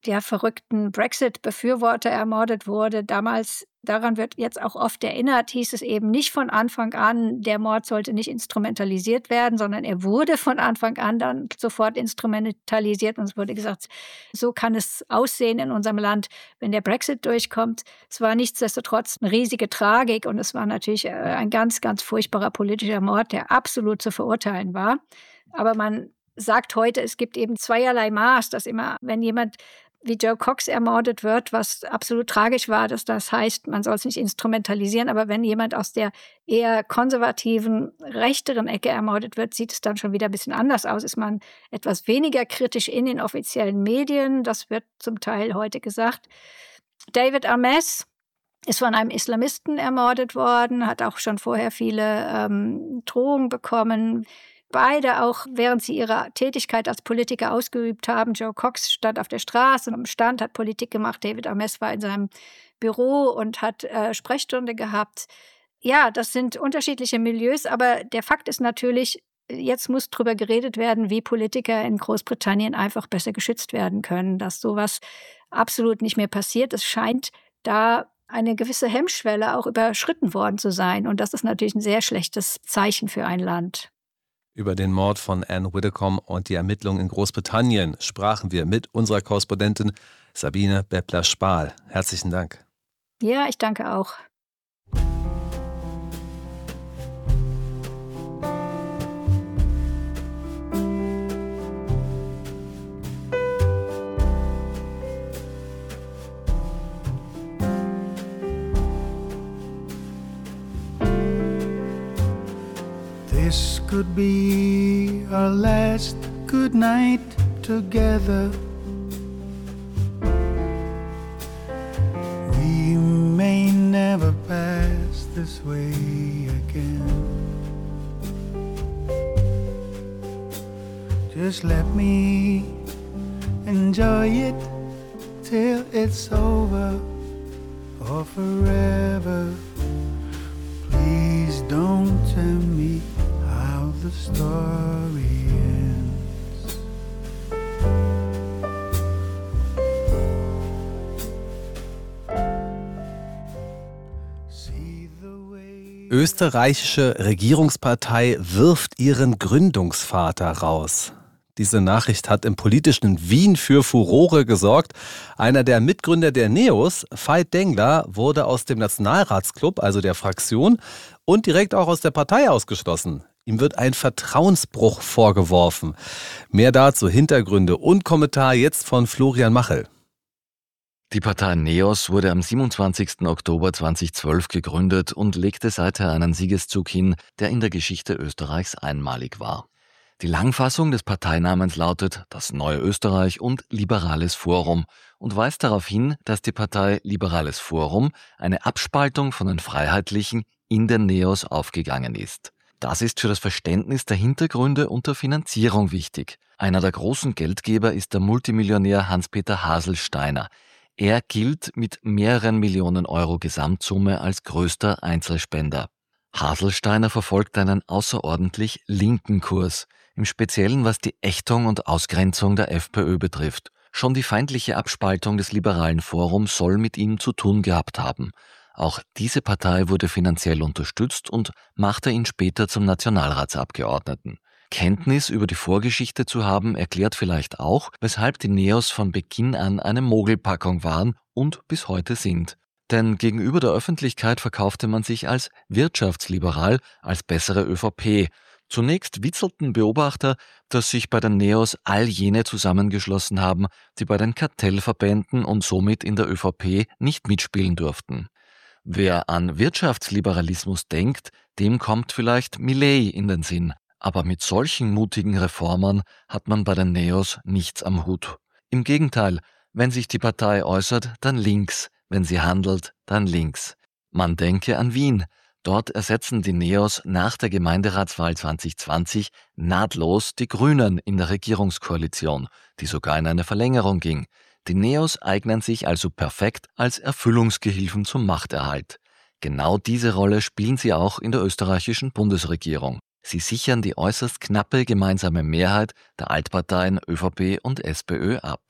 der verrückten Brexit-Befürworter ermordet wurde. Damals, daran wird jetzt auch oft erinnert, hieß es eben nicht von Anfang an, der Mord sollte nicht instrumentalisiert werden, sondern er wurde von Anfang an dann sofort instrumentalisiert und es wurde gesagt, so kann es aussehen in unserem Land, wenn der Brexit durchkommt. Es war nichtsdestotrotz eine riesige Tragik und es war natürlich ein ganz, ganz furchtbarer politischer Mord, der absolut zu verurteilen war. Aber man sagt heute, es gibt eben zweierlei Maß, dass immer, wenn jemand wie Joe Cox ermordet wird, was absolut tragisch war, dass das heißt, man soll es nicht instrumentalisieren, aber wenn jemand aus der eher konservativen, rechteren Ecke ermordet wird, sieht es dann schon wieder ein bisschen anders aus. Ist man etwas weniger kritisch in den offiziellen Medien, das wird zum Teil heute gesagt. David Ames ist von einem Islamisten ermordet worden, hat auch schon vorher viele Drohungen bekommen. Beide auch, während sie ihre Tätigkeit als Politiker ausgeübt haben. Joe Cox stand auf der Straße und am Stand, hat Politik gemacht. David Ames war in seinem Büro und hat Sprechstunde gehabt. Ja, das sind unterschiedliche Milieus, aber der Fakt ist natürlich, jetzt muss drüber geredet werden, wie Politiker in Großbritannien einfach besser geschützt werden können, dass sowas absolut nicht mehr passiert. Es scheint da eine gewisse Hemmschwelle auch überschritten worden zu sein. Und das ist natürlich ein sehr schlechtes Zeichen für ein Land. Über den Mord von Anne Widdecombe und die Ermittlungen in Großbritannien sprachen wir mit unserer Korrespondentin Sabine Beppler-Spahl. Herzlichen Dank. Ja, ich danke auch. This could be our last good night together. We may never pass this way again. Just let me enjoy it till it's over or forever. Please don't tell me how the story ends. Österreichische Regierungspartei wirft ihren Gründungsvater raus. Diese Nachricht hat im politischen Wien für Furore gesorgt. Einer der Mitgründer der NEOS, Veit Dengler, wurde aus dem Nationalratsklub, also der Fraktion, und direkt auch aus der Partei ausgeschlossen. Ihm wird ein Vertrauensbruch vorgeworfen. Mehr dazu, Hintergründe und Kommentar jetzt von Florian Machel. Die Partei NEOS wurde am 27. Oktober 2012 gegründet und legte seither einen Siegeszug hin, der in der Geschichte Österreichs einmalig war. Die Langfassung des Parteinamens lautet das Neue Österreich und Liberales Forum und weist darauf hin, dass die Partei Liberales Forum eine Abspaltung von den Freiheitlichen in den NEOS aufgegangen ist. Das ist für das Verständnis der Hintergründe und der Finanzierung wichtig. Einer der großen Geldgeber ist der Multimillionär Hans-Peter Haselsteiner. Er gilt mit mehreren Millionen Euro Gesamtsumme als größter Einzelspender. Haselsteiner verfolgt einen außerordentlich linken Kurs, im Speziellen was die Ächtung und Ausgrenzung der FPÖ betrifft. Schon die feindliche Abspaltung des Liberalen Forums soll mit ihm zu tun gehabt haben. Auch diese Partei wurde finanziell unterstützt und machte ihn später zum Nationalratsabgeordneten. Kenntnis über die Vorgeschichte zu haben, erklärt vielleicht auch, weshalb die NEOS von Beginn an eine Mogelpackung waren und bis heute sind. Denn gegenüber der Öffentlichkeit verkaufte man sich als wirtschaftsliberal, als bessere ÖVP. Zunächst witzelten Beobachter, dass sich bei den NEOS all jene zusammengeschlossen haben, die bei den Kartellverbänden und somit in der ÖVP nicht mitspielen durften. Wer an Wirtschaftsliberalismus denkt, dem kommt vielleicht Milei in den Sinn. Aber mit solchen mutigen Reformern hat man bei den NEOS nichts am Hut. Im Gegenteil, wenn sich die Partei äußert, dann links, wenn sie handelt, dann links. Man denke an Wien. Dort ersetzen die NEOS nach der Gemeinderatswahl 2020 nahtlos die Grünen in der Regierungskoalition, die sogar in eine Verlängerung ging. Die NEOS eignen sich also perfekt als Erfüllungsgehilfen zum Machterhalt. Genau diese Rolle spielen sie auch in der österreichischen Bundesregierung. Sie sichern die äußerst knappe gemeinsame Mehrheit der Altparteien ÖVP und SPÖ ab.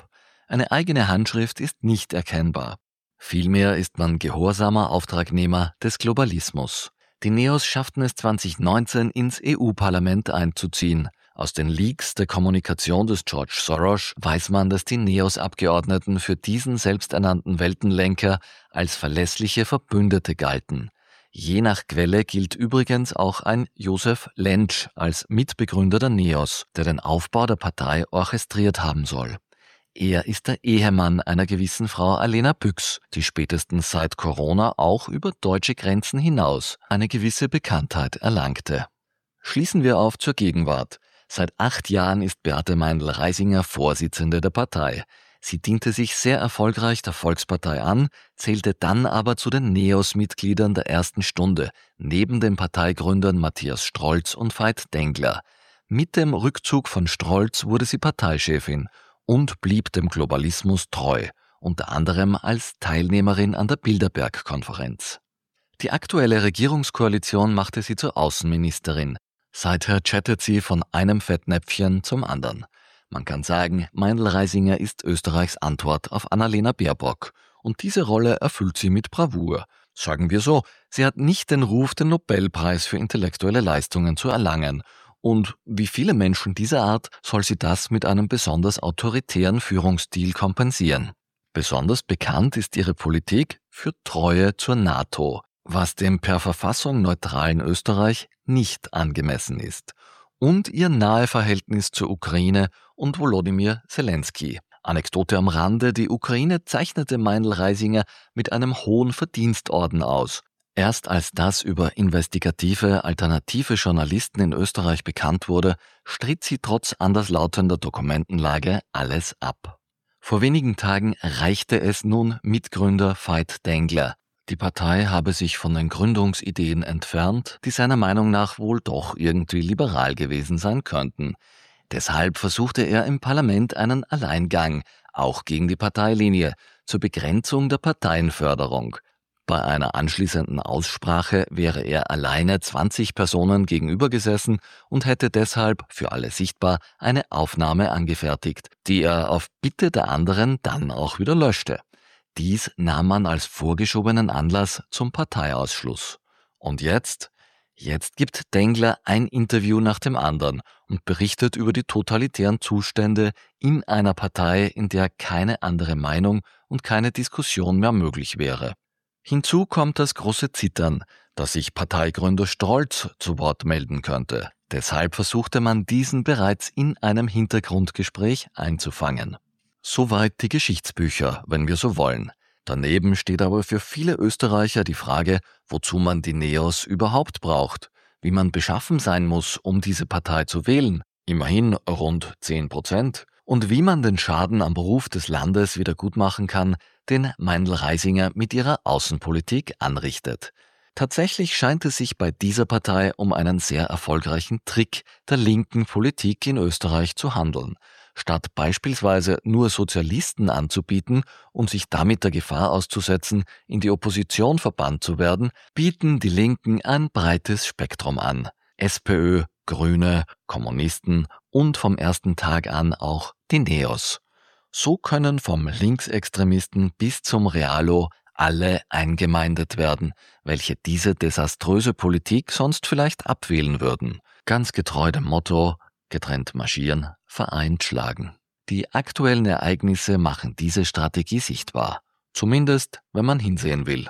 Eine eigene Handschrift ist nicht erkennbar. Vielmehr ist man gehorsamer Auftragnehmer des Globalismus. Die Neos schafften es 2019 ins EU-Parlament einzuziehen. Aus den Leaks der Kommunikation des George Soros weiß man, dass die Neos-Abgeordneten für diesen selbsternannten Weltenlenker als verlässliche Verbündete galten. Je nach Quelle gilt übrigens auch ein Josef Lentsch als Mitbegründer der Neos, der den Aufbau der Partei orchestriert haben soll. Er ist der Ehemann einer gewissen Frau Alena Büchs, die spätestens seit Corona auch über deutsche Grenzen hinaus eine gewisse Bekanntheit erlangte. Schließen wir auf zur Gegenwart. Seit 8 Jahren ist Beate Meindl-Reisinger Vorsitzende der Partei. Sie diente sich sehr erfolgreich der Volkspartei an, zählte dann aber zu den Neos-Mitgliedern der ersten Stunde, neben den Parteigründern Matthias Strolz und Veit Dengler. Mit dem Rückzug von Strolz wurde sie Parteichefin und blieb dem Globalismus treu, unter anderem als Teilnehmerin an der Bilderberg-Konferenz. Die aktuelle Regierungskoalition machte sie zur Außenministerin. Seither chattet sie von einem Fettnäpfchen zum anderen. Man kann sagen, Meindl-Reisinger ist Österreichs Antwort auf Annalena Baerbock. Und diese Rolle erfüllt sie mit Bravour. Sagen wir so, sie hat nicht den Ruf, den Nobelpreis für intellektuelle Leistungen zu erlangen. Und wie viele Menschen dieser Art soll sie das mit einem besonders autoritären Führungsstil kompensieren. Besonders bekannt ist ihre Politik für Treue zur NATO, was dem per Verfassung neutralen Österreich nicht angemessen ist. Und ihr nahe Verhältnis zur Ukraine und Volodymyr Zelensky. Anekdote am Rande, die Ukraine zeichnete Meindl-Reisinger mit einem hohen Verdienstorden aus. Erst als das über investigative, alternative Journalisten in Österreich bekannt wurde, stritt sie trotz anderslautender Dokumentenlage alles ab. Vor wenigen Tagen reichte es nun Mitgründer Veit Dengler. Die Partei habe sich von den Gründungsideen entfernt, die seiner Meinung nach wohl doch irgendwie liberal gewesen sein könnten. Deshalb versuchte er im Parlament einen Alleingang, auch gegen die Parteilinie, zur Begrenzung der Parteienförderung. Bei einer anschließenden Aussprache wäre er alleine 20 Personen gegenüber gesessen und hätte deshalb, für alle sichtbar, eine Aufnahme angefertigt, die er auf Bitte der anderen dann auch wieder löschte. Dies nahm man als vorgeschobenen Anlass zum Parteiausschluss. Und jetzt? Jetzt gibt Dengler ein Interview nach dem anderen und berichtet über die totalitären Zustände in einer Partei, in der keine andere Meinung und keine Diskussion mehr möglich wäre. Hinzu kommt das große Zittern, dass sich Parteigründer Strolz zu Wort melden könnte. Deshalb versuchte man diesen bereits in einem Hintergrundgespräch einzufangen. Soweit die Geschichtsbücher, wenn wir so wollen. Daneben steht aber für viele Österreicher die Frage, wozu man die Neos überhaupt braucht, wie man beschaffen sein muss, um diese Partei zu wählen, immerhin rund 10%, und wie man den Schaden am Ruf des Landes wieder gutmachen kann, den Meindl-Reisinger mit ihrer Außenpolitik anrichtet. Tatsächlich scheint es sich bei dieser Partei um einen sehr erfolgreichen Trick der linken Politik in Österreich zu handeln. Statt beispielsweise nur Sozialisten anzubieten und sich damit der Gefahr auszusetzen, in die Opposition verbannt zu werden, bieten die Linken ein breites Spektrum an. SPÖ, Grüne, Kommunisten und vom ersten Tag an auch die Neos. So können vom Linksextremisten bis zum Realo alle eingemeindet werden, welche diese desaströse Politik sonst vielleicht abwählen würden. Ganz getreu dem Motto: getrennt marschieren, vereint schlagen. Die aktuellen Ereignisse machen diese Strategie sichtbar. Zumindest, wenn man hinsehen will.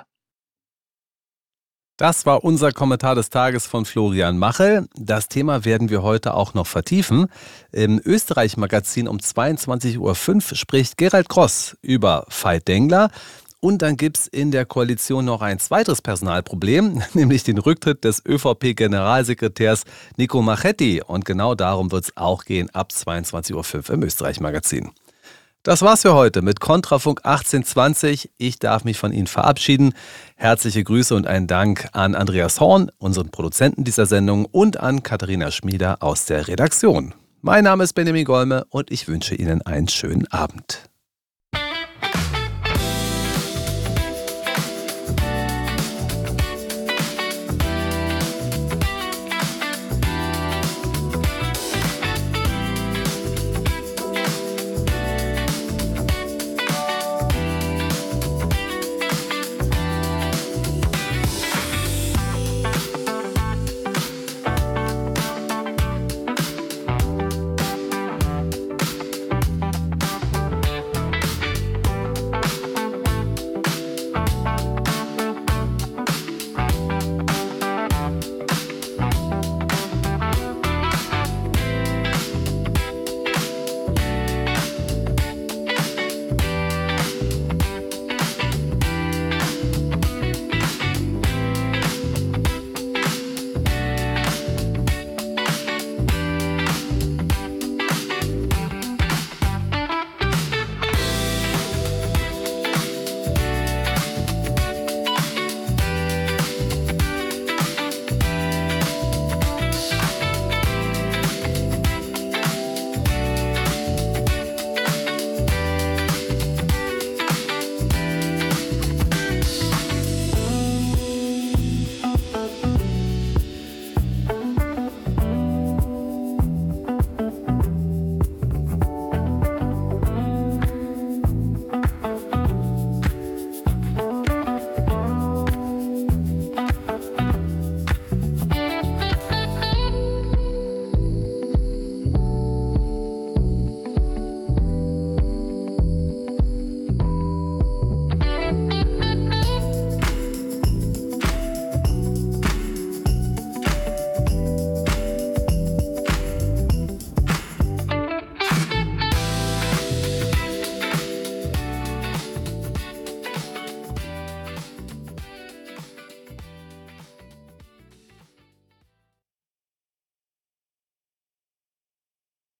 Das war unser Kommentar des Tages von Florian Machel. Das Thema werden wir heute auch noch vertiefen. Im Österreich-Magazin um 22:05 Uhr spricht Gerald Gross über Veit Dengler. Und dann gibt es in der Koalition noch ein weiteres Personalproblem, nämlich den Rücktritt des ÖVP-Generalsekretärs Nico Machetti. Und genau darum wird es auch gehen ab 22:05 Uhr im Österreich-Magazin. Das war's für heute mit Kontrafunk 1820. Ich darf mich von Ihnen verabschieden. Herzliche Grüße und einen Dank an Andreas Horn, unseren Produzenten dieser Sendung, und an Katharina Schmieder aus der Redaktion. Mein Name ist Benjamin Golme und ich wünsche Ihnen einen schönen Abend.